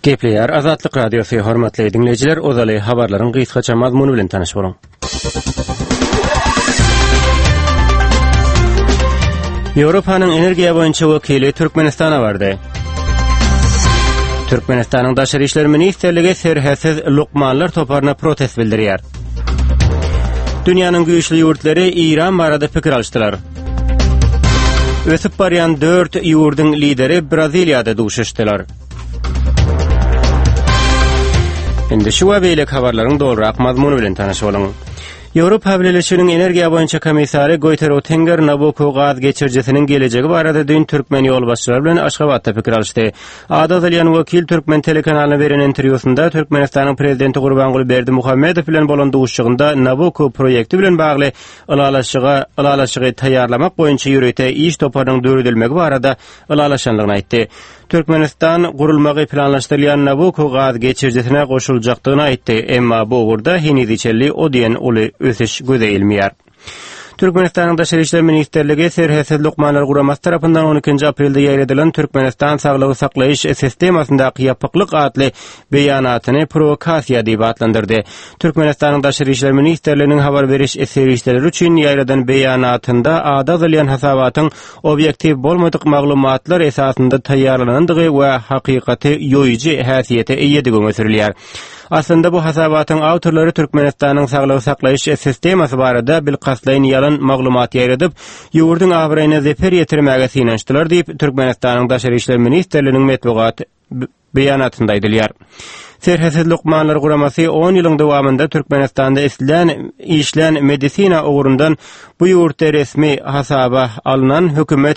Gepleýär Azatlyk Radiosu hormatly dinleyijiler, ozaly habarlaryň gysgaça mazmuny bilen tanyş boluň. Ýewropanyň energiýa boýunça wekili Türkmenistana bardy. Türkmenistanyň Daşary işler ministrligi serhäsiz lukmanlar toparyna protest bildirýär. Dünýäniň güýçli ýurtlary İran barada pikir alşdylar. Ösüp barýan 4 ýurdyň lideri Braziliýada duşuşdylar. Indi şu we beýlek habarlaryň dolrak mazmuny bilen tanyş boluň. Ýewropa Birleşiginiň energiýa boýunça komissary Goýter Oettinger Nabucco gaz geçirjesiniň gelejegi barada dün türkmen ýolbaşçylary bilen Aşgabatda pikir alşdy. Ada Dalyan wekil Türkmen telekanalyna beren interwýusynda Türkmenistanyň prezidenti Gurbanguly Berdimuhammedow bilen bolan duşuşygynda Nabucco projekti bilen bagly ylalaşygy taýýarlamak boýunça ýürete iş toparynyň döredilmegi barada ylalaşanlygyny aýtdy. Türkmenistan gurulmagy planlaşdyrylýan Nabucco gaz geçirjesine goşuljakdygyny aýtdy, emma bu ugurda henidiçelli o diýen uly ösüş gözeýilmeýär. Türkmenistanyň Daşary işler ministrligi serhäsiz lukmanlar guramasy tarapyndan 12 aprelde ýaýradylan Türkmenistan saglygy saklaýyş sistemasyndaky ýapyklyk adly beýanatyny provokasiýa diýip adlandyrdy. Türkmenistanyň Daşary işler ministrliginiň habar beriş serişleri üçin ýaýradan beýanatynda ada bilýän hasabatyň obyektiv bolmadyk maglumatlar esasynda taýýarlanandygy we hakykaty ýoýuji häsiýete eýedigi gösterilýär. Aslında bu hasabatyň awtorlary Türkmenistanyň saglygy saklaýyş sistemasy barada bilqaslaýyn ýalan maglumat ýaýradyp, ýurduň abraýyna zeper ýetirmäge synançdylar diýip Türkmenistanyň Daşary işler ministrliginiň metbugat beýanatynda aýdylýar. Serhäsiz lukmanlar guramasy 10 ýylyň dowamında Türkmenistanda işlen medisina ugurundan bu ýurtda resmi hasaba alynan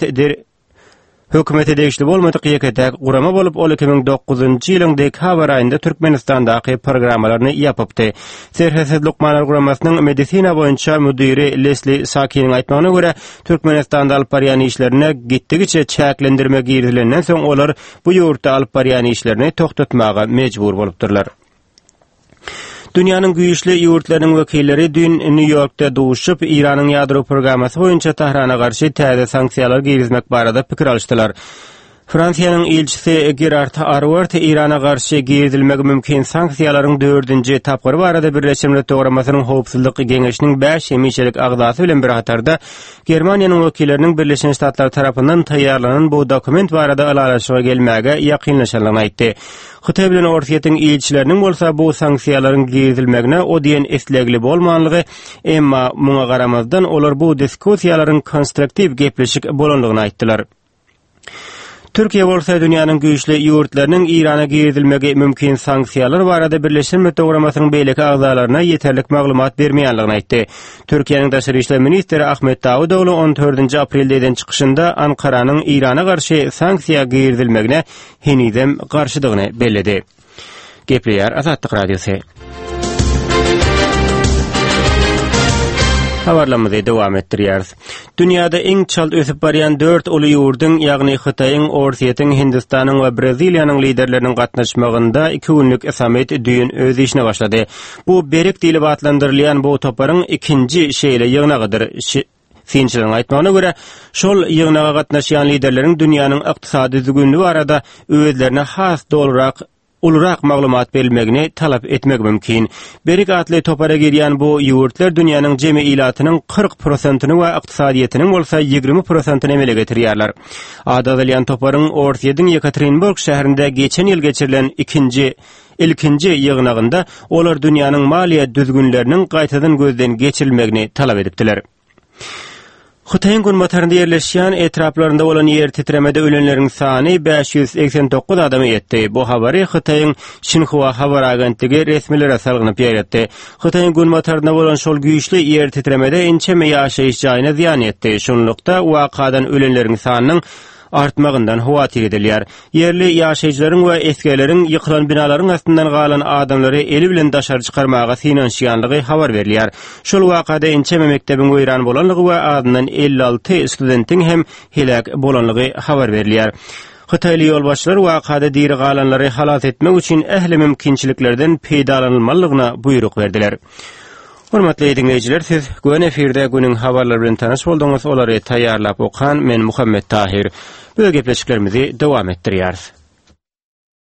hökümete degişli bolmadyk ýeketek gurama bolup, ol 2009-njy ýylyň dekabr aýynda Türkmenistandaky programmalaryny ýapypdy. Serhäsiz lukmanlar guramasynyň medisina boýunça müdiri Leslie Sakiniň aýtmagyna görä, Türkmenistanda alyp barýan işlerine gitdigiçe çäklendirme girdilenden soň olar bu ýurtda alyp barýan işlerini toktatmaga mejbur bolupdyrlar. Dünýäniň güýçli ýurtlarynyň wekilleri dün New Yorkda duşup, Iranyň ýadro programmasy boýunça Tahrana garşy täze sanksiýalar girizmek barada pikir alşdylar. Fransiýanyň elçisi Gerard Arwart Irana garşy girizilmegi mümkin sanksiýalaryň 4-nji tapgary barada Birleşik Milletler Programasynyň howpsuzlyk geňeşiniň 5 emişlik agdasy bilen bir hatarda Germaniýanyň wekilleriniň Birleşik Ştatlar tarapyndan taýýarlanan bu dokument barada alalaşyga gelmäge ýakynlaşanlygyny aýtdy. Hytaý bilen Orsiýetiň elçileriniň bolsa bu sanksiýalaryň girizilmegine o diýen eslegli bolmanlygy, emma muňa garamazdan olar bu diskussiýalaryň konstruktiw gepleşik bolanlygyny aýtdylar. Türkiýe bolsa dünýäniň güýçli ýurtlarynyň Irana girizilmegi mümkin sanksiýalar barada Birleşik Milletler Programasynyň beýleki agzalaryna ýeterlik maglumat bermeýänligini aýtdy. Türkiýanyň Daşary işler ministri Ahmet Davutoğlu 14 aprelde eden çykyşynda Ankaranyň Irana garşy sanksiýa girizilmegine henidem garşydygyny belledi. Gepleýär Azatlyk Radiosu. Habarlamyzy dowam etdirýäris. Dünýäde iň çal ösüp barýan 4 uly ýurdyň, ýagny Hytaýyň, Orsiýetiň, Hindistanyň we Braziliýanyň liderleriniň gatnaşmagynda 2 günlük samet düýün öz işine başlady. Bu berek diýilip adlandyrylýan bu toparyň ikinji şeýle ýygnagydyr. Synçylaryň aýtmagyna görä, şol ýygnaga gatnaşýan liderleriň dünýäniň ykdysady düzgünligi barada özlerine has ulrak maglumat berilmegini talap etmek mümkin. Berik atly topara girýän bu ýurtlar dünýäniň jemi ilatynyň 40%-ny we ykdysadyetiniň bolsa 20%-ny emele getirýärler. Ada bilýän toparyň Orsiýetiň Yekaterinburg şäherinde geçen ýyl geçirilen ilkinji ýygnagynda olar dünýäniň maliýe düzgünleriniň gaýtadan gözden geçirilmegini talap edipdiler. Hytaýyň günbatarynda ýerleşýän etraplarynda bolan ýer titremede ölenleriň sany 589 adamy ýetdi. Bu habary Hytaýyň Xinhua habar agentligi resmileri salgynyp ýaýratdy. Hytaýyň günbatarynda bolan şol güýçli ýer titremede ençeme ýaşaýyş jaýyna ziýan ýetdi. Şonlukda wakadan ölenleriň sanynyň artmagyndan hawatir edilýär. Yerli ýaşaýjylaryň we eskeleriň ýykylan binalaryň astyndan galan adamlary eli bilen daşary çykarmaga synanýanlygy habar berilýär. Şol wakada ençeme mektebiň weýran bolanlygy we adyndan 56 studentin hem helak bolanlygy habar berilýär. Hytaýly ýolbaşçylar wakada diri galanlary halat etmek üçin ähli mümkinçiliklerden peýdalanylmalygyna buyruk berdiler. Hormatly dinleyijiler, siz gün efirde günüň habarlary bilen tanyş boldyňyz. Olary taýýarlap okan men Muhammed Tahir. Bu gepleşiklerimizi dowam etdirýäris.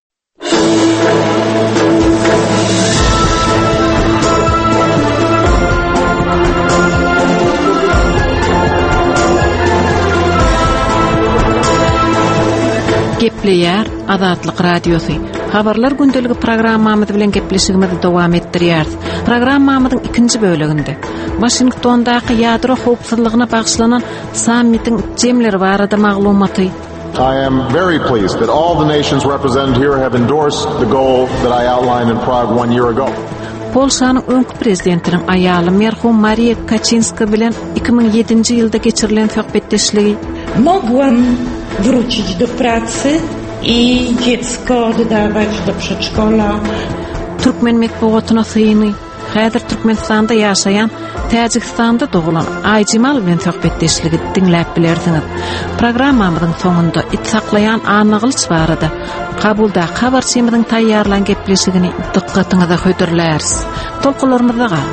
Gepleýär Azatlyk radiosu. Habarlar gündeligi programmamyz bilen gepleşigimizi dowam etdirýär. Programmamyzyň 2-nji böleginde Washingtondaky ýadro howpsuzlygyna bagşlanan sammitin jemleri barada maglumaty. I am very pleased that all the nations represented here have endorsed the goal that I outlined in Prague 1 year ago. Polşanyň öňkü prezidentiniň aýaly merhum Maria Kaczynska bilen 2007-nji ýylda geçirilen söhbetdeşligi mogłam wrócić do pracy i dziecko oddawać do przedszkola. Türkmen metbuatyna syny häzir Türkmenistanda ýaşaýan, Täjikistanda dogulan Aýjymal bilen söhbetdeşligi dinläp bilersiňiz. Programmamyzyň soňunda itsaklayan anaglyç barada kabulda habarçymyzyň taýýarlan gepleşigini dikkatiňize höderlärs. Tolkularymyzda gal.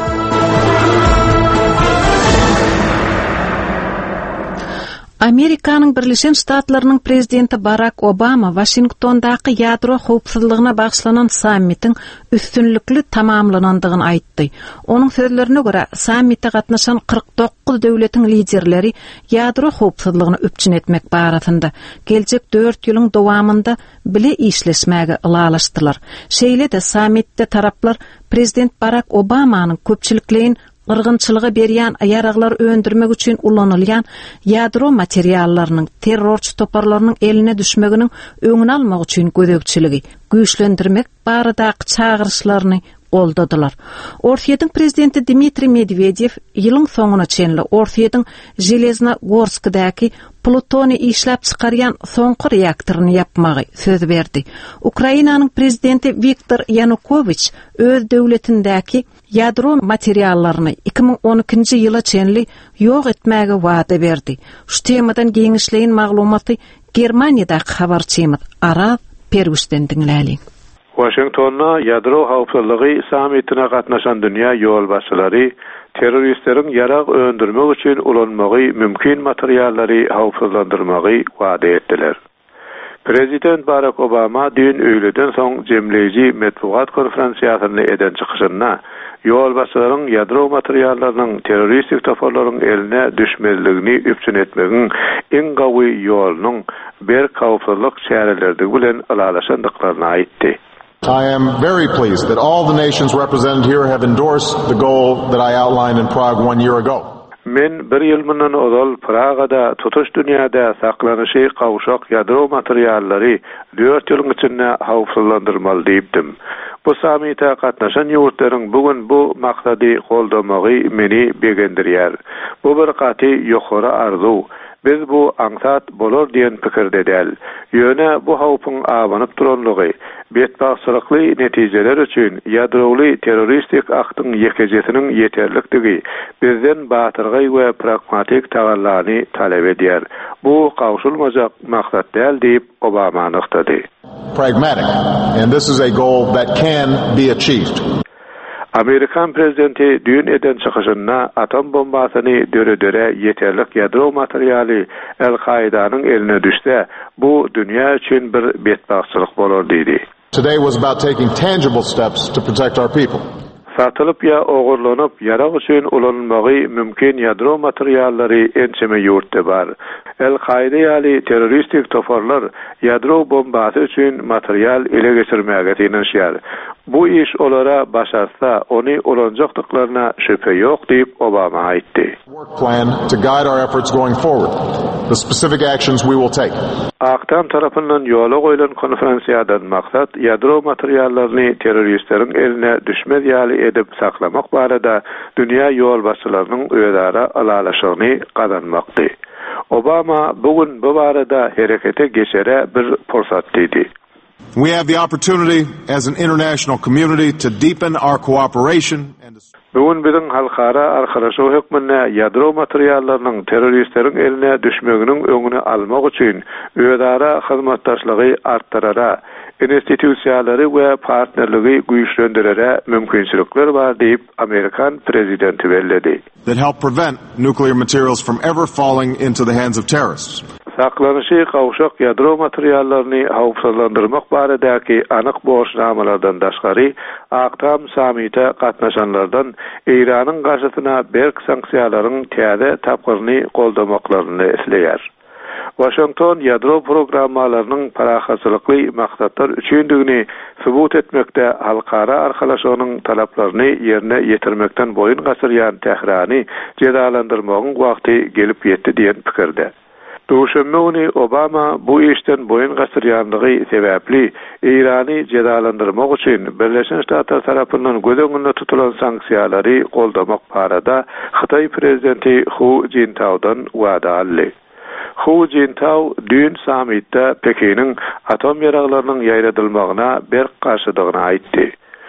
Amerikanyň Birleşen Ştatlarynyň prezidenti Barack Obama Washingtondaky ýadro howpsuzlygyna bagşlanan sammitiň üstünlikli tamamlanandygyny aýtdy. Onuň sözlerine görä, sammitde gatnaşan 49 döwletiň liderleri ýadro howpsuzlygyny öpçün etmek barasynda geljek 4 ýylyň dowamında bile işleşmäge ılalaşdylar. Şeýle-de sammitde taraplar prezident Barack Obamanyň köpçülikleýin ırgınçılığa berýän ýaraglar öndürmek üçin ulanylýan ýadro materiallarynyň terrorçy toparlarynyň eline düşmeginiň öňüni almak üçin gödekçiligi güýçlendirmek baradaky çağırışlaryny goldadylar. Orsiýetiň prezidenti Dmitri Medvedev ýylyň soňuna çenli Orsiýetiň Железногорскdaky plutoni işläp çykarýan soňky reaktoryny ýapmagy söz berdi. Ukrainanyň prezidenti Viktor Yanukovych öz döwletindäki ýadro materiallaryny 2012-nji ýyla çenli ýok etmäge wada berdi. Şu temadan geňişleýin maglumaty Germaniýadaky habarçymyz Araz Perwüşden dinläli. Washingtonda ýadro howpsuzlygy sammitine gatnaşan dünýä ýolbaşçylary terroristleriň ýarag öndürmek üçin ulanmagy mümkin materiallary howpsuzlandyrmagy wada etdiler. Prezident Barack Obama dün öýleden soň jemleýici metbuat konferensiýasyny eden çykyşynda ýolbaşçylaryň ýadro materiallarynyň terroristik toparlaryň eline düşmezligini öpçün etmegiň iň gawy ýolunyň bir howpsuzlyk şäherleri bilen ılalaşandyklaryny aýtdy. I am very pleased that all the nations represented here have endorsed the goal that I outlined in Prague 1 year ago. Men bir ýyl mundan ozal Pragada tutuş dünýäde saklanyşy gawşak ýadro materiallary 4 ýylyň içinde howpsuzlandyrmaly diýipdim. Bu sammitde gatnaşan ýurtlaryň bugün bu maksady goldamagy meni begendirýär. Bu bir gaty ýokary arzu. Biz bu aňsat bolar diýen pikirde däl. Ýöne bu howpyň abanyp duranlygy, betbaşçylykly netijeler üçin ýadroly terroristik aktyň ýekejesiniň ýeterlikligi bizden batyrgy we pragmatik tagallarny talep edýär. Bu gawşulmajak maksat däl diýip Obama anyktady. Pragmatic, and this is a goal that can be achieved. Amerikan prezidenti dün eden çykyşynda atom bombasyny döre ýeterlik ýadro materialy El-Qaidanyň eline düşse, bu dünýä üçin bir betbaşçylyk bolar diýdi. Today was about taking tangible steps to protect our people. Satylyp ýa ogurlanyp ýarag üçin ulanmagy mümkin ýadro materiallary ençeme ýurtda bar. El-Qaida ýaly terroristik toparlar ýadro bombasy üçin material ele geçirmäge tiňişýär. Bu iş olara başarsa, onu ulanjakdyklaryna şüphe ýok diýip Obama aýtdy. Work plan to guide our efforts going forward. The specific actions we will take. Aktam tarapyndan ýola goýulan konferensiýadan maksat ýadro materiallaryny terroristleriň eline düşmez ýaly edip saklamak barada dünýä ýolbaşçylarynyň öýdara alalaşygyny gazanmakdy. Obama bugün bu barada herekete geçere bir fursat diýdi. We have the opportunity as an international community to deepen our cooperation and bugün biziň halkara arkalaşyk hökmünde ýadro materiallarynyň terroristleriň eline düşmeginiň öňüni almak üçin öýdara hyzmatdaşlygy artdyrara, institusiýalary we partnerligi güýçlendirere mümkinçilikler bar diýip Amerikan prezidenti belledi. That help prevent nuclear materials from ever falling into the hands of terrorists. Saklanışı kavuşak yadro materiallaryny hawpsızlandyrmak baradaki anyk borçnamalardan daşgary Aktam samite gatnaşanlardan İranyň garşysyna berk sanksiýalaryň täze tapgyryny goldamaklaryny isleýär. Washington yadro programmalarynyň parahaçylykly maksatlar üçindigini subut etmekde halkara arkalaşygynyň talaplaryny ýerine ýetirmekden boyun gasyrýan Tehrany cezalandyrmagyň wagty gelip ýetdi diýen pikirde. Duşanmany Obama bu işten boyun gasyrýanlygy sebäpli İrany cezalandyrmak üçin Birleşen Ştatlar tarapyndan göz tutulan sanksiýalary goldamak barada Xitay prezidenti Hu Jintao'dan wada aldy. Hu Jintao dün samitde Pekinin atom ýaraglarynyň ýaýradylmagyna berk garşydygyny aýtdy.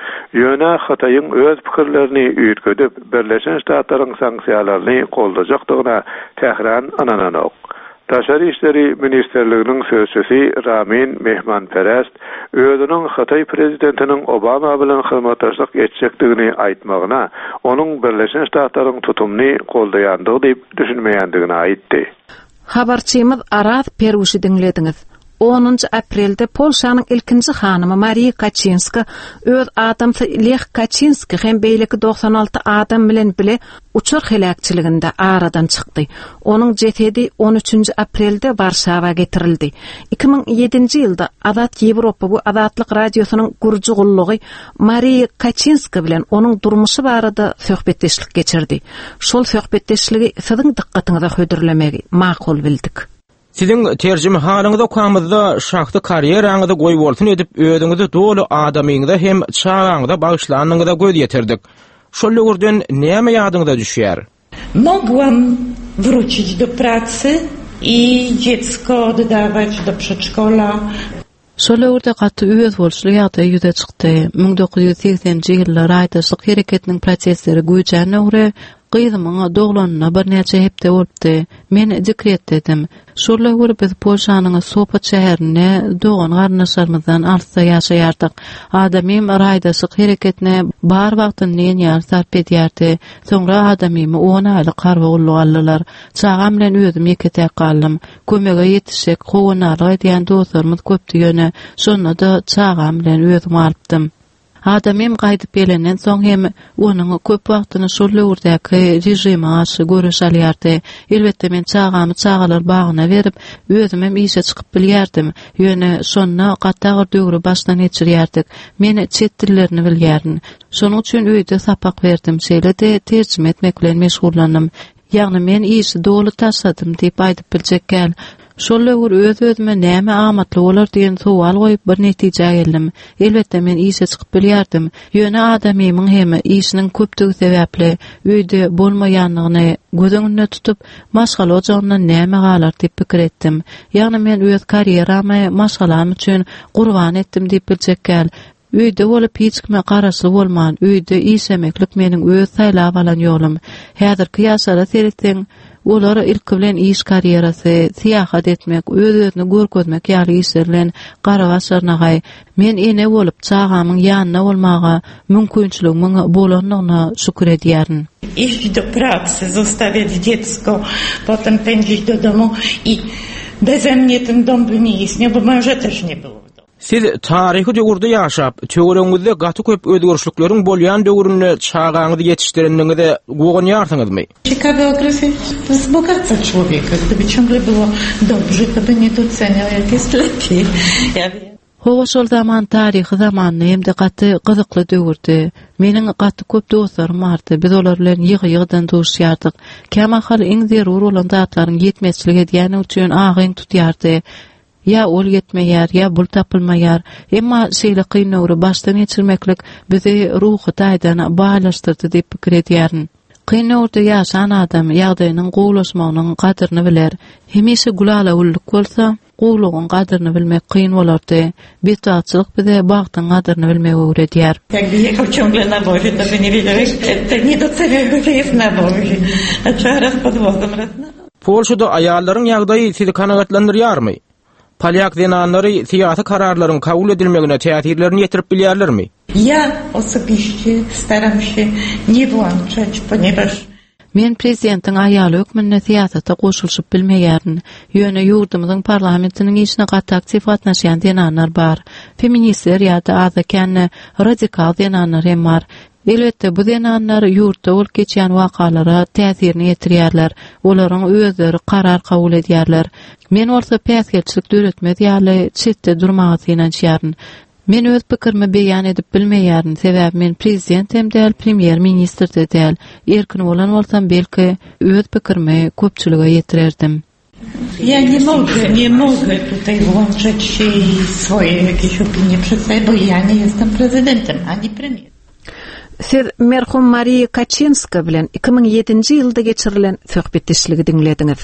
Ýöne Xitaýyň öz pikirlerini üýtgedip Birleşen Ştatlaryň sanksiýalaryny goldajakdygyna Tehran ananok. Taşary işleri ministerliginiň sözçüsi Ramin Mehmanperäst özüniň Xitay prezidentiniň Obama bilen hyzmatdaşlyk etjekdigini aýtmagyna, onuň Birleşen Ştatlaryň tutumny goldaýandygy diýip düşünmeýändigini aýtdy. Habarçymyz Araz Peruşy dinlediňiz. 10 aprelde Polşanyň ilkinji hanymy Maria Kaczynska öz adamsy Lech Kaczynski hem beýleki 96 adam bilen bile uçur helakçyliginde aradan çykdy. Onuň jesedi 13 aprelde Warşawa getirildi. 2007-nji ýylda Azat Ýewropa bu Azatlyk radiosynyň gurjugullygy Maria Kaczynska bilen onuň durmuşy barada söhbetdeşlik geçirdi. Şol söhbetdeşligi siziň dikkatiňize hödürlemegi makul bildik. Siziň terjime halyňyza okamyzda şahsy karýeraňyzy goý bolsun edip öýüňizi dolu adamyňyza hem çağaňyza bagyşlanyňyza göz ýetirdik. Şol ýurdan näme ýadyňyza düşýär? Mogłam wrócić do pracy i dziecko oddawać do przedszkola. Şol ýurda gaty öýüz bolşly ýagdaý ýüze çykdy. 1980-nji ýyllar aýdaşlyk hereketiniň prosesleri güýjäne görä Gyzymyň doglanna bir näçe hepde bolupdy. Men dekretdedim. Şola görüp biz Polşanyň Sopat şäherine dogan garnaşlarymyzdan alsa ýaşaýardyk. Adamym raýdaşyk hereketine bar wagtyny näňär sarp edýärdi. Soňra adamymy 10 aýlyk garby ulluq aldylar. Çağam bilen özüm ýekete galdym. Kömege ýetişek gownary diýen dostlarymyz köpdi ýöne. Şonda da çağam bilen özüm alypdym. Adamym gaýdyp gelenden soň hem onuň köp wagtyny şol ýurdaky rejime aşy görüş alýardy. Elbetde men çağamy çağalar bagyna berip özüm hem işe çykyp bilýärdim. Ýöne şonna gatdagy döwri başdan geçirýärdik. Men çet dillerini bilýärdim. Şonuň üçin öýde sapak berdim. Şeýle-de terjime etmek bilen meşgullandym. Ýagny men işi dolu taşsadym diýip aýdyp biljek gel. Şol öz-özüme näme amatly bolar diýen sowal goýup bir netije geldim. Elbetde men işe çykyp bilýärdim. Ýöne adamymyň hem işiniň köpdigi sebäpli öýde bolmaýanlygyny gözüňde tutup maşgal ojagyna näme galar diýip pikir etdim. Ýagny men öz karýeramy maşgalam üçin gurban etdim diýip biljek gel. Öýde bolup hiç kime garaşly bolman, öýde işemeklik meniň öz saýlap alan ýolum. Häzirki ýaşara seretseň, olar ilk bilen iş karýerasy, siýahat etmek, öz-özüni görkezmek ýaly işler bilen garaşlarna gaý. Men ene bolup çağamyň ýanyna bolmaga mümkinçiligimiň bolanyna şükür edýärin. Iść do pracy, zostawiać dziecko, potem pędzić do domu i beze mnie ten dom by nie istniał, bo męża też nie było. Siz tarihi döwürde ýaşap, töwereňizde gaty köp özgörüşlikleriň bolýan döwrüne çağaňyzy ýetişdirendiňizde goňarsyňyzmy? Ciekawy okres wzbogaca człowieka. Gdyby ciągle było dobrze, to by nie doceniał, jak jest lepiej. Howa şol zaman tarihi zamanyny hemde gaty gyzykly döwürdi. Meniň gaty köp dostlarym bardy. Biz olar bilen ýygy-ýygydan duruşýardyk. Käme iň zerur bolan zatlaryň ýetmezçilik edýäni üçin agyň tutýardy. Ya ol yetmeýär, ya bul tapylmaýar. Emma şeýle kynawry başdan geçirmeklik bizi ruhy taýdan bağlaşdyrdy diýip pikir edýärin. Kynawrda ýaşan adam ýagdaýynyň gowlaşmagynyň gadyryny biler. Hemişe gulala ulluk bolsa, gowlugyň gadyryny bilmek kyn bolardy. Betaçylyk bize bagtyň gadyryny bilmegi öwredýär. Jakby jechał ciągle na wozie, to by nie wiedział, że nie doceniał, że jest na wozie. A trzeba raz pod wozem, raz na... Polşada aýallaryň ýagdaýy sizi kanagatlandyrýarmy? Polyak zenanlary syýasy kararlaryň kabul edilmegine täsirlerini ýetirip bilýärlermi? Ja osobiście staram się nie włączać, ponieważ Men prezidentin aýaly hökmüne siyasata goşulşyp bilmeýärin. Ýöne ýurdumyzyň parlamentiniň işine gaty aktyw gatnaşýan denanlar bar. Feministler ýa-da azakany radikal denanlar hem bar. Elbetde bu denanlar ýurtda bolup geçýän wakalara täsirini ýetirýärler. Olaryň özleri karar kabul edýärler. Men orta päsgelçilik döretmez ýaly çetde durmagy inançýaryn. Men öz pikirimi beýan edip bilmeýärin. Sebäbi men prezident hem däl, premier ministr de däl. Erkin bolan bolsam belki öz pikirimi köpçülige ýetirerdim. Ja nie mogę tutaj włączyć się i swoje jakieś opinie przedstawić, bo ja nie jestem prezydentem, ani premier. Siz merhum Maria Kaczynska bilen 2007-nji ýylda geçirilen söhbetdeşligi dinlediňiz.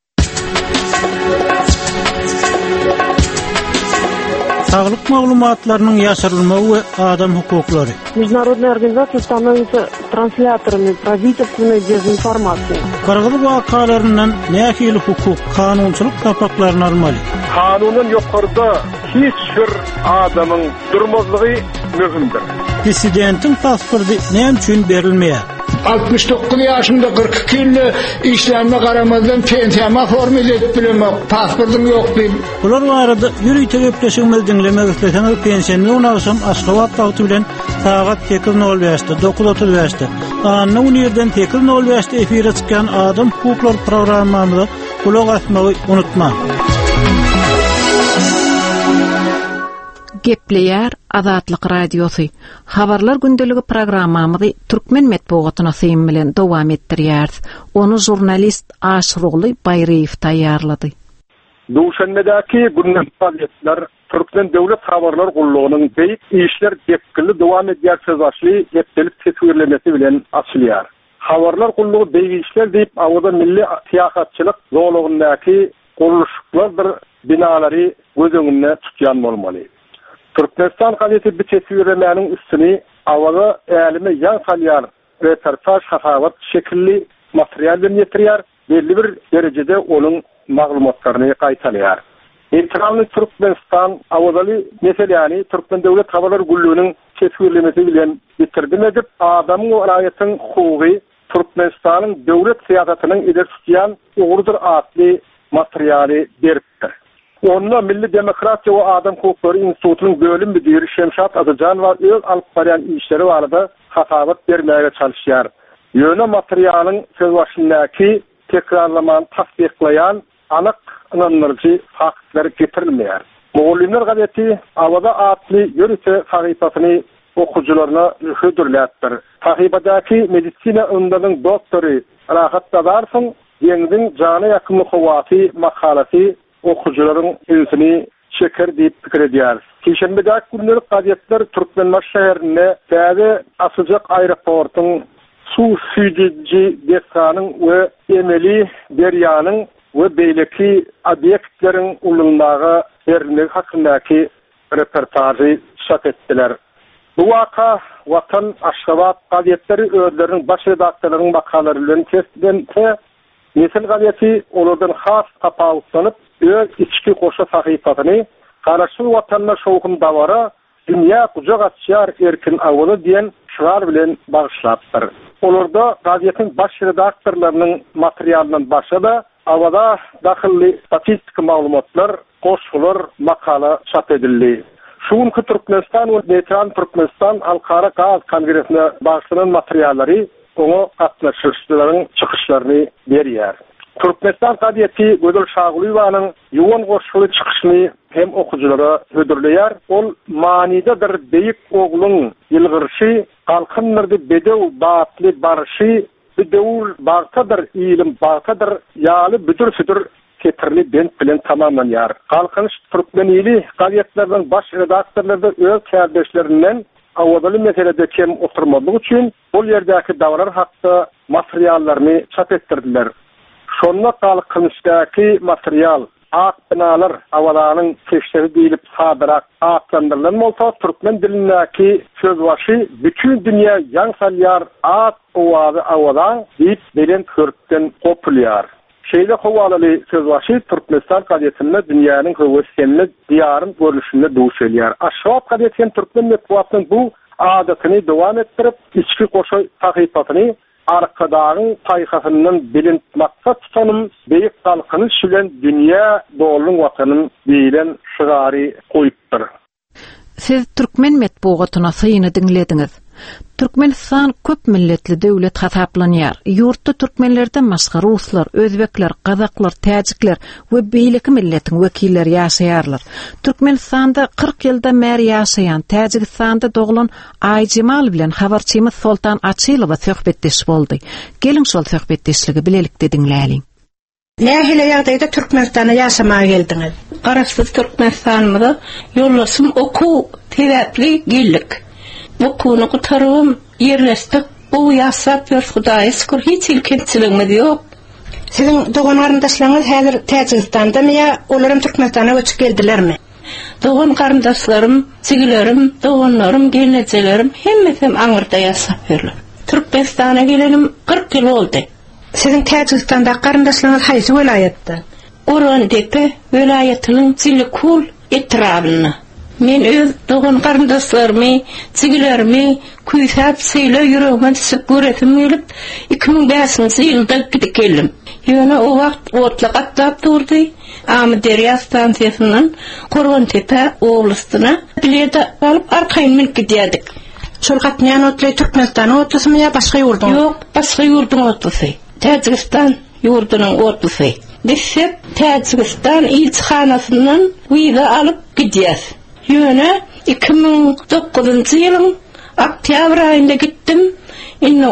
Sağlık maglumatlarynyň ýaşyrylmagy we adam hukuklary. Международная организация становится трансляторами правительственной дезинформации. Gargyly wakalaryndan nähili hukuk, kanunçylyk tapaklaryny almaly. Kanunun ýokarda hiç bir adamyň durmazlygy möhümdir. Disidentin pasporty näme üçin berilmeýär? 69 yaşında 42 yıllı işlerine karamazdan pensiyama formül edip bilemek. Pasportum yok deyim. Bular barada ýürüýte öpleşigimiz dinlemek isteseňiz pensiýany unarsam Aşgabat wagty bilen saat 8:05-de 9:35-de anna unierden 8:05-de efire çykan adam hukuklar programmamyzda kulak asmagy unutma. Gepleýär Azatlyk radiosu. Habarlar gündeligi programmamyzy türkmen medeniýetyna syn bilen dowam etdirýär. Onu jurnalist Aşrogly Bayraýew taýýarlady. Duşanmedäki gündelikler Türkmen Döwlet Habarlar Gullugynyň beýik işler depkili dowam edýär sözbaşly hepdelik tesirlemesi bilen açylýar. Habarlar Gullugy beýik işler diýip awada milli siýasatçylyk zowlugyndaky guruluşlar bir binalary göz öňünde tutýan bolmaly. Türkmenistan gazetesi bir tesirlemenin üstüni awada älime ýan salýar reportaj hafawat şekilli materiallerini ýetirýär, belli bir derejede onun maglumatlaryny gaýtalýar. Internet Türkmenistan awadaly meseleni Türkmen Döwlet Habarlar Gullugynyň tesirlemesi bilen bitirdim edip adamyň olaýatyň hukuky Türkmenistanyň döwlet siýasatynyň eder tutýan ugurdur atly materialy beripdir. Onunla Milli Demokratiya we Adam Hukukları Institutunyň bölüm müdiri Şemşat Adıcan we öz alyp barýan işleri barada hatawat bermäge çalışýar. Ýöne materialyň söz başyndaky tekrarlaman tasdiklayan anyk inandyrjy faktlar getirilmeýär. Mugallimler gazeti awada atly ýörüse sahypasyny okuwçylaryna hödürläpdir. Sahybadaky medisina ünlünyň doktory Rahat Tadarsyň ýeňdiň jana ýakynlyk howaty makalasy okuwçylaryň ünsini şeker diýip pikir edýär. Keşenbedäki günleri gazetler Türkmenbaş şäherinde täze açyljak aeroportyň suw süýdüji desanyň we emeli derýanyň we beýleki obýektleriň ulunmagy bermek hakyndaky reportajy çap etdiler. Bu waka Watan Aşgabat gazetleri özleriniň baş redaktorlarynyň makalary bilen kesdilense, Nesil gazeti olardan has tapawutlanyp öz içki goşa sahypasyny garaşy watanna şowkun dawara dünýä kujak açýar erkin awada diýen şiar bilen bagyşlapdyr. Olarda gazetin baş redaktorlarynyň materialyndan başga awada dahilli statistik maglumatlar, goşgular, makala çap edildi. Şuňky Türkmenistan we Netran Türkmenistan Alkara Gaz Kongresine bagyşlanan materiallary onu gatnaşyşçylaryň çykyşlaryny berýär. Türkmenistan gazeti Gödel Şagulyewanyň ýuwan goşguly çykyşyny hem okuwçylara hödürleýär. Ol manida bir beýik ogluň ýylgyrşy, halkynlardy bedew batly barşy, bedew bagtadyr, ilim bagtadyr, ýaly büdür-südür ketirli bent bilen tamamlanýar. Halkynyş Türkmen ýyly gazetlerden baş redaktorlarda öz kärdeşlerinden awadaly meselede kem oturmadyk üçin bol ýerdäki dawrar hakda materiallaryny çap etdirdiler. Şonda halkynysdaky material ak binalar awalanyň keşleri diýilip sadyrak aklandyrılan bolsa türkmen dilindäki söz başy bütün dünýä ýan salýar at owazy awadan diýip bilen körükden populýar. Şeýle howalaly söz başy Türkmenistan gazetinde dünýäniň höweslenli diýaryn görüşinde duş edýär. Aşgabat gazetiniň türkmen medeniýetynyň bu adatyny dowam etdirip içki goşa sahypasyny arkadağın taykasından bilin maksat tutanım beyik kalkınış bilen dünya doğulun vatanın deyilen şıgari koyuptur. Siz Türkmen metbuatına sayını dinlediniz. Türkmenistan köp milletli devlet hasaplanýar. Ýurtda türkmenlerden başga ruslar, özbekler, kazaklar, täjikler we beýleki milletin wekilleri ýaşaýarlar. Türkmenistanda 40 ýylda mer ýaşaýan Täjikistanda doglan Ayjemal bilen habarçymyz Sultan Açylowa söhbetdeş boldy. Gelin şol söhbetdeşligi bilelikde dinläliň. Nähile ýagdaýda Türkmenistana ýaşamaga geldiňiz? Garaşsyz Türkmenistanymyza ýollaşym oku sebäpli geldik. Okuny gutarym, ýerleşdik. Bu ýasap ýör Hudaýa şükür hiç ilkinçiligimiz ýok. Siziň dogan garyndaşlaryňyz häzir Täjikistandamy ýa olaram Türkmenistana göçüp geldilermi? Dogan garyndaşlarym, sigilerim, doganlarym, gelenjelerim hemmesem aňyrda ýaşap ýörler. Türkmenistana gelenim 40 ýyl boldy. Siziň Täjikistanda garyndaşlaryňyz haýsy welaýatda? Oran-Tepe welaýatynyň Silikul etrabyny. Men öz dogan garyndaşlarymy, sigilerimi küýsäp seýle ýüregime düşüp göretim gelip 2005-nji ýylda gidip geldim. Ýöne o wagt otla gatdap durdy. Amy derýa stansiýasyndan Oran-Tepe oblastyna bilede alyp arkaýyn minip gidýärdik. Şol gatnaýan otly Türkmenistana otlysymy ýa başga ýurdun? Ýok, başga ýurdun otlusy. Täjikistan ýurdunyň otlusy. Düşüp Täjikistan ilçhanasyndan wiza alyp gidýär. Ýöne 2009-njy ýylyň oktyabr aýynda gitdim. Inne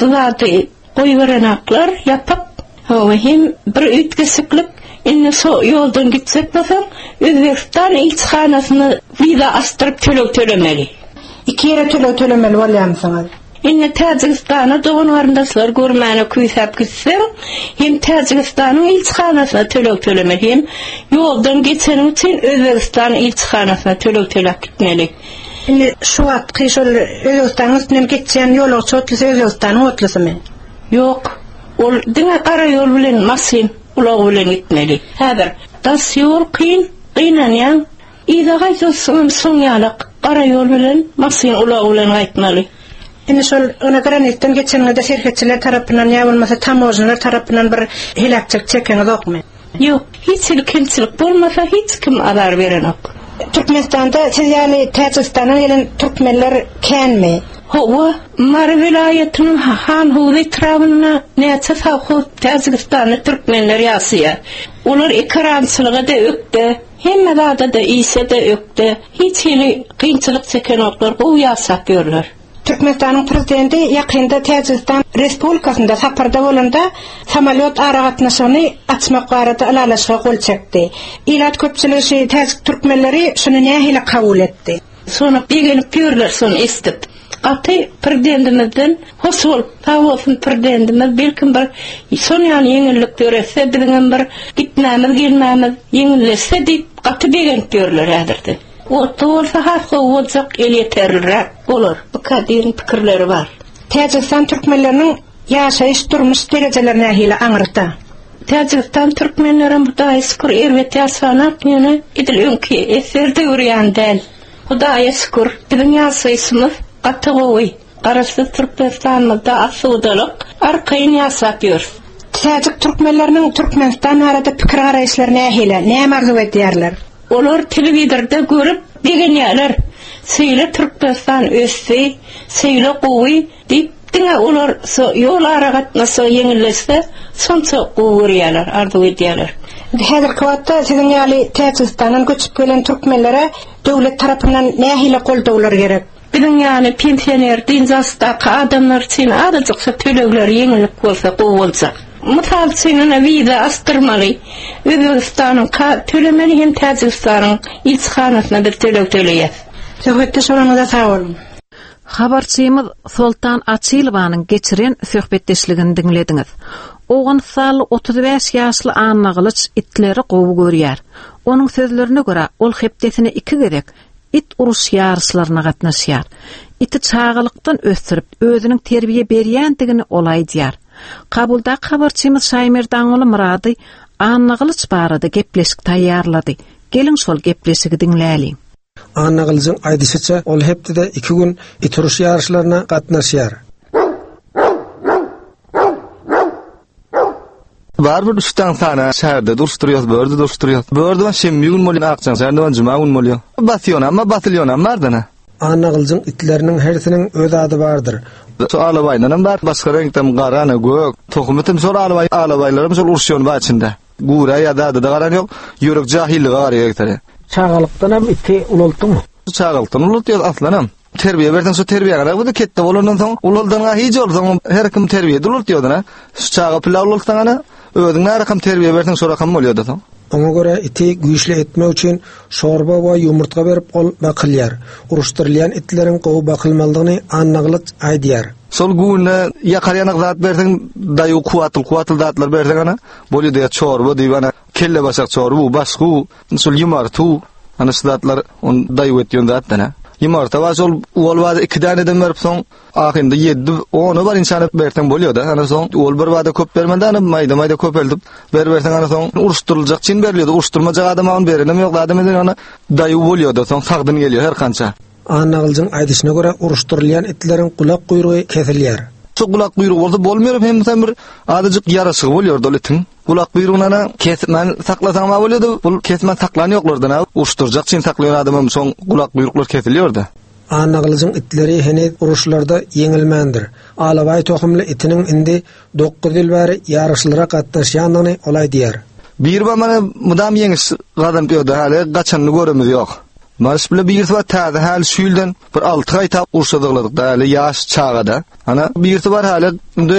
30 goýberenaklar ýapyp, hem bir ütgesiklik inne so ýoldan gitsek bolsa, Özbekistan ilçhanasyny wiza astyryp tölemeli. 2 ýere tölemeli bolýarmysyňyz? Inne Täjikistana dogan garyndaşlar görmäne küýsäp gitsem, hem Täjikistanyň ilçhanasyna tölemeli, hem ýoldan geçenim üçin Özbekistan ilçhanasyna tölemeli gitmeli. Inne şu wagtky şol Özbekistanyň üstünden geçen ýolagçy otlusy Özbekistanyň otlusymy? Ýok, ol diňe gara ýol bilen masyn ulag bilen gitmeli. Häzir das ýol kynanýan, ýa-da soňýalyk gara ýol bilen masyn ulag bilen gaýtmaly. Inne şol ona granitden geçeninde şirketçiler tarapyndan ýa bolmasa tamojnalar tarapyndan bir helakçylyk çekeňiz okmy? Ýok, hiç ilkinçilik bolmasa hiç kim azar berenok. Türkmenistanda siz ýani Täjikistana gelen türkmenler känmi? Howa, mar welaýatynyň han huly trawyna näçe sawhut Täjikistanyň türkmenleri ýaşaýar. Olar ekrançylyga da ökde, hemme da ise de ökde. Hiç kynçylyk çekenoklar bu ýaşap ýörler. Türkmenistanyň prezidenti ýakynda Täjikistan Respublikasynda saparda bolanda samolyot aragatnaşyny açmak barada alalaşyga gol çekdi. Ilat köpçüligi Täjik türkmenleri şunu nähile kabul etdi. Sonra begenip ýörler şonu istip. Aty prezidentimizden hosol tawafyn prezidentimiz belkim bir sonýan ýeňillik görese bilen bir gitmämiz gelmämiz ýeňilleşse diýip aty begenip ýörler häzirde. O tolsa haqqı olacak elyeterler olur. Bu kadar pikirleri var. Täjikistan türkmenlerinin ýaşaýyş durmuş derejelerine hile aňyrta. Täjikistan türkmenlerin Hudaýa şükür erwet ýaşanak ýöne edilýänki eserde ýürýän däl. Hudaýa şükür biziň ýaşaýyşymyz gatnagowy. Garaşsyz Türkmenistanymyzda asawdalyk arkaýyn ýaşap ýör. Täjik türkmenleriniň Türkmenistan arada pikir garaýşlaryna hile näme arzu edýärler? Olar telewizorda görüp degenýärler. Seýle Türkmenistan össi, seýle gowy diýip diňe olar ýol aragatnasy ýeňilleşse, sonça gowurýarlar, arzu edýärler. Häzirki wagtda siziň ýaly Täjikistanyň göçüp gelen türkmenlere döwlet tarapyndan nähile goldawlar gerek? Biziň ýaly pensioner diňjasdaky adamlar üçin adajyksa tölegler ýeňilip bolsa gowulsa. Misal üçin wiza astyrmaly. Özbekistanyň tölemeli hem Täjikistanyň ilçhanasyna bir töleg töleýär. Söhbetde şolanyňda sag bolun. Habarçymyz Sultan Açylowanyň geçiren söhbetdeşligini dinlediňiz. Oğun sal 35 ýaşly annagylyç itleri gowy görýär. Onuň sözlerine görä ol hepdesine 2 gerek it uruş ýarşylaryna gatnaşýar. Iti çağılykdan ösürip özüniň terbiýe berýändigini olaýdýar. Kabulda habarçymyz Şaýmir Daňoğlu Murady annagylyç barada gepleşik taýýarlady. Gelin şol gepleşigi dinläliň. Annagylyçyň aýdyşyça ol hepde 2 gün it uruş ýarşylaryna gatnaşýar. Var bir üstten sana şehirde duruşturuyor, bördü duruşturuyor. Bördü şemmi gün molin akçan, şehirde cuma gün molio. Batyon ama batılyon ama ardana. Anagılcın itlerinin hersinin öz adı vardır. So alabaylarım var, başka renkten qarana gök. Toxumetim sol alabaylarım sol ursyon var içinde. Gura ya da qaran yok, yürek cahilliği var yekteri. Çağalıktan hem iti ulultun mu? Çağalıktan ulultuyor aslanım. Terbiye verden so terbiye qara bu da ketdi bolandan soň ululdan hiç olsa her kim terbiye ulultuyordu. Çağa pila ulultana özüňe her kim terbiye verden sonra rakam bolýardy soň. Ona göre iti güýçli etmek için şorba we yumurtka berip ol bakylýar. Uruşdyrylýan itlerin gowy bakylmalygyny annagylyk aýdýar. Sol güne ýakaryanak zat berseň daýy kuwatly zatlar berseň ana bolýardy ya çorba diýip kelle başak çorba başku sol yumartu ana zatlar on daýy etýän zatdan. Yumarta was ol wada 2 daneden berip soň ahynda 7-10 bar insan bersen bolýar da. Ana soň ol bir wada köp bermende ana maýda köp eldip bersen ana soň uruşdyryljak çyn berilýärdi. Uruşdyrmajak adama on berenem ýok adamdan ana daýy bolýar da soň sagdyn gelýär her kança. Anagylcın aýdyşyna görä uruşdyrylýan itlerin kulak kuyrugy kesilýär. Şu kulak kuyrugy bolsa bolmaýar hem bir adyjyk ýaraşygy bolýar doletin. Kulak kuyrugyna kesmen saklasaň ma bolýardy. Bu kesmen saklanýoklardan uruşdyrjak çyn saklaýan adamam soň kulak kuyruklar kesilýärdi. Anagylcın itleri hene uruşlarda ýeňilmändir. Alabay tohumly itiniň indi 9 ýyl bäri ýaraşlara gatnaşýanyny olay diýer. Bir bamana mudam ýeňiş gadam diýerdi, hale gaçanyny göremiz ýok. Marş bile bir var taze hal şüylden bir 6 ay tap urşadykladyk da hali yaş çağada. Ana bir var hali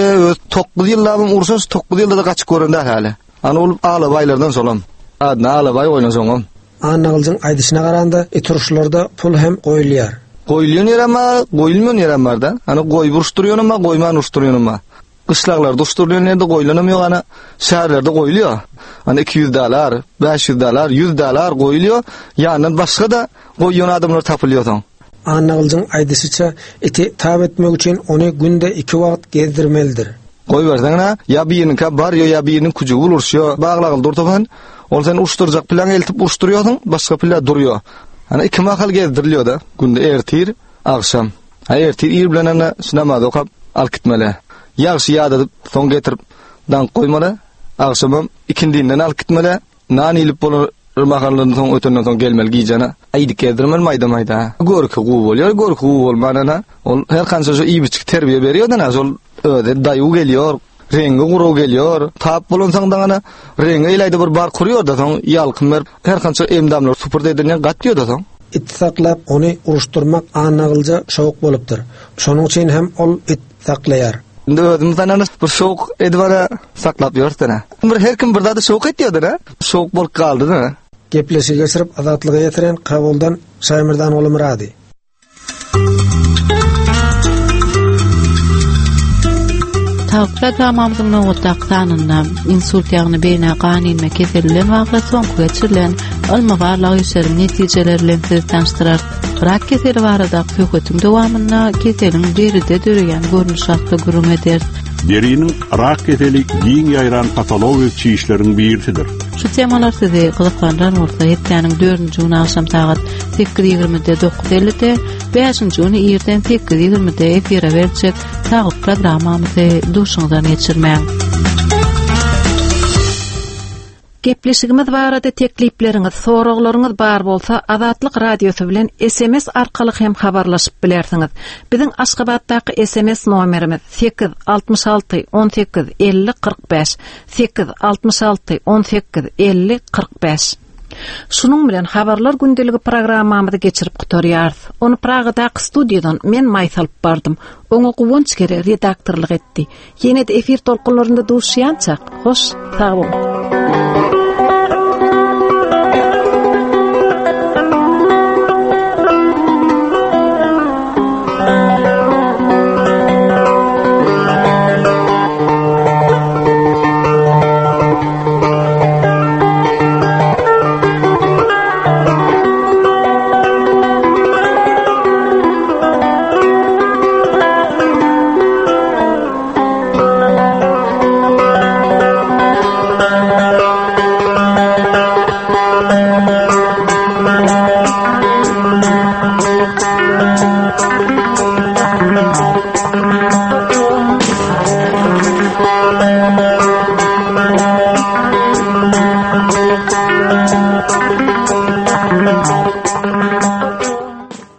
9 ýyllabym urşas 9 ýylda da gaçyk görende hali. Ana ol alabaylardan solam. Adna alabay oýnasaňam. Anagylcyn aýdyşyna garanda eturuşlarda pul hem goýulýar. Goýulýan ýerema, goýulmaýan ýerem bar da. Ana goýup uruşdurýanma, goýman uruşdurýanma. Kışlaklarda uruşdurýan ýerde goýulanam ýok ana şäherlerde goýulýar. Ana $200, $500, $100 goýulýar. Ýa-ni başga da goýýan adamlar tapylýar. Anagylcyn aýdyşyça iti tab etmek üçin ony günde 2 wagt gezdirmelidir. Goý berseňä ýa birini bar ýa birini kujugy uruşýar, baglagyl durtapan, ol sen uruşdyrjak plan eltip uruşdurýarsyň, başga plan durýar. Ana 2 mahal gezdirilýär da, günde ertir, akşam. Ertir ir bilen ana sinamada okap alyp gitmeli. Ýagşy ýa-da soň getirip dank goýmaly, akşamam ikindinden alyp gitmeli. Nan ilip bolar mahallardan soň ötenden soň gelmeli gijana. Aýdy gezdirmeli maýda-maýda. Görki gowy bolýar, görki gowy bolmanana. Ol her kança şu iýbiçik terbiýe berýärdi, ol öde daýy gelýär. Rengi guru gelýär. Tap bolansaňdan ana rengi ýaýda bir bar kurýar da soň ýalkyn berip her kança emdamlar supurda edilen gatýar da soň. İttisaklap ony uruşdurmak anagylca şowuk bolupdyr. Şonuň üçin hem ol it saklaýar. Özümizden ana bir şowuk edibara saklap ýörtene. Bir her kim bir zady şowuk etýärdi, şowuk bolup galdy. Gepleşi geçirip azatlyga ýetiren kabuldan Şaýmyrdan oğlum Radi. Tawkla tamamyň nowataqtanynda insult ýagny beýne ganyny keselilen wagtda soň geçirilen almagarlyk işleriniň netijeleri tanştyrar. Rak keseli barada hökütüň dowamyna keselin deride döreýän görnüş hakda gürüm eder. Derinin rak keseli giň ýaýran patologik çyşlaryň birisidir. Şu temalar sizi gyzyklandan bolsa ýetýäniň 4-nji güni akşam saat 8:20-de 9:50-de, 5-nji güni ýerden 8:20-de efire berjek taýyp programmamyzy duşuňdan geçirmäň. Gepleşigimiz barada teklipleriniz, soraglaryňyz bar bolsa Azatlyk radiosu bilen SMS arkaly hem habarlaşyp bilersiňiz. Biziň Aşgabatdaky SMS nomerimiz 866 18 50 45 866 18 50 45. Şunun bilen habarlar gündeligi programmamyzy geçirip gutarýar. Onu Pragadaky studiýadan men maýsalyp bardym. Oňa gowunç kere redaktorlyk etdi. Ýene-de efir tolkunlarynda duşýançak. Hoş, sag bol.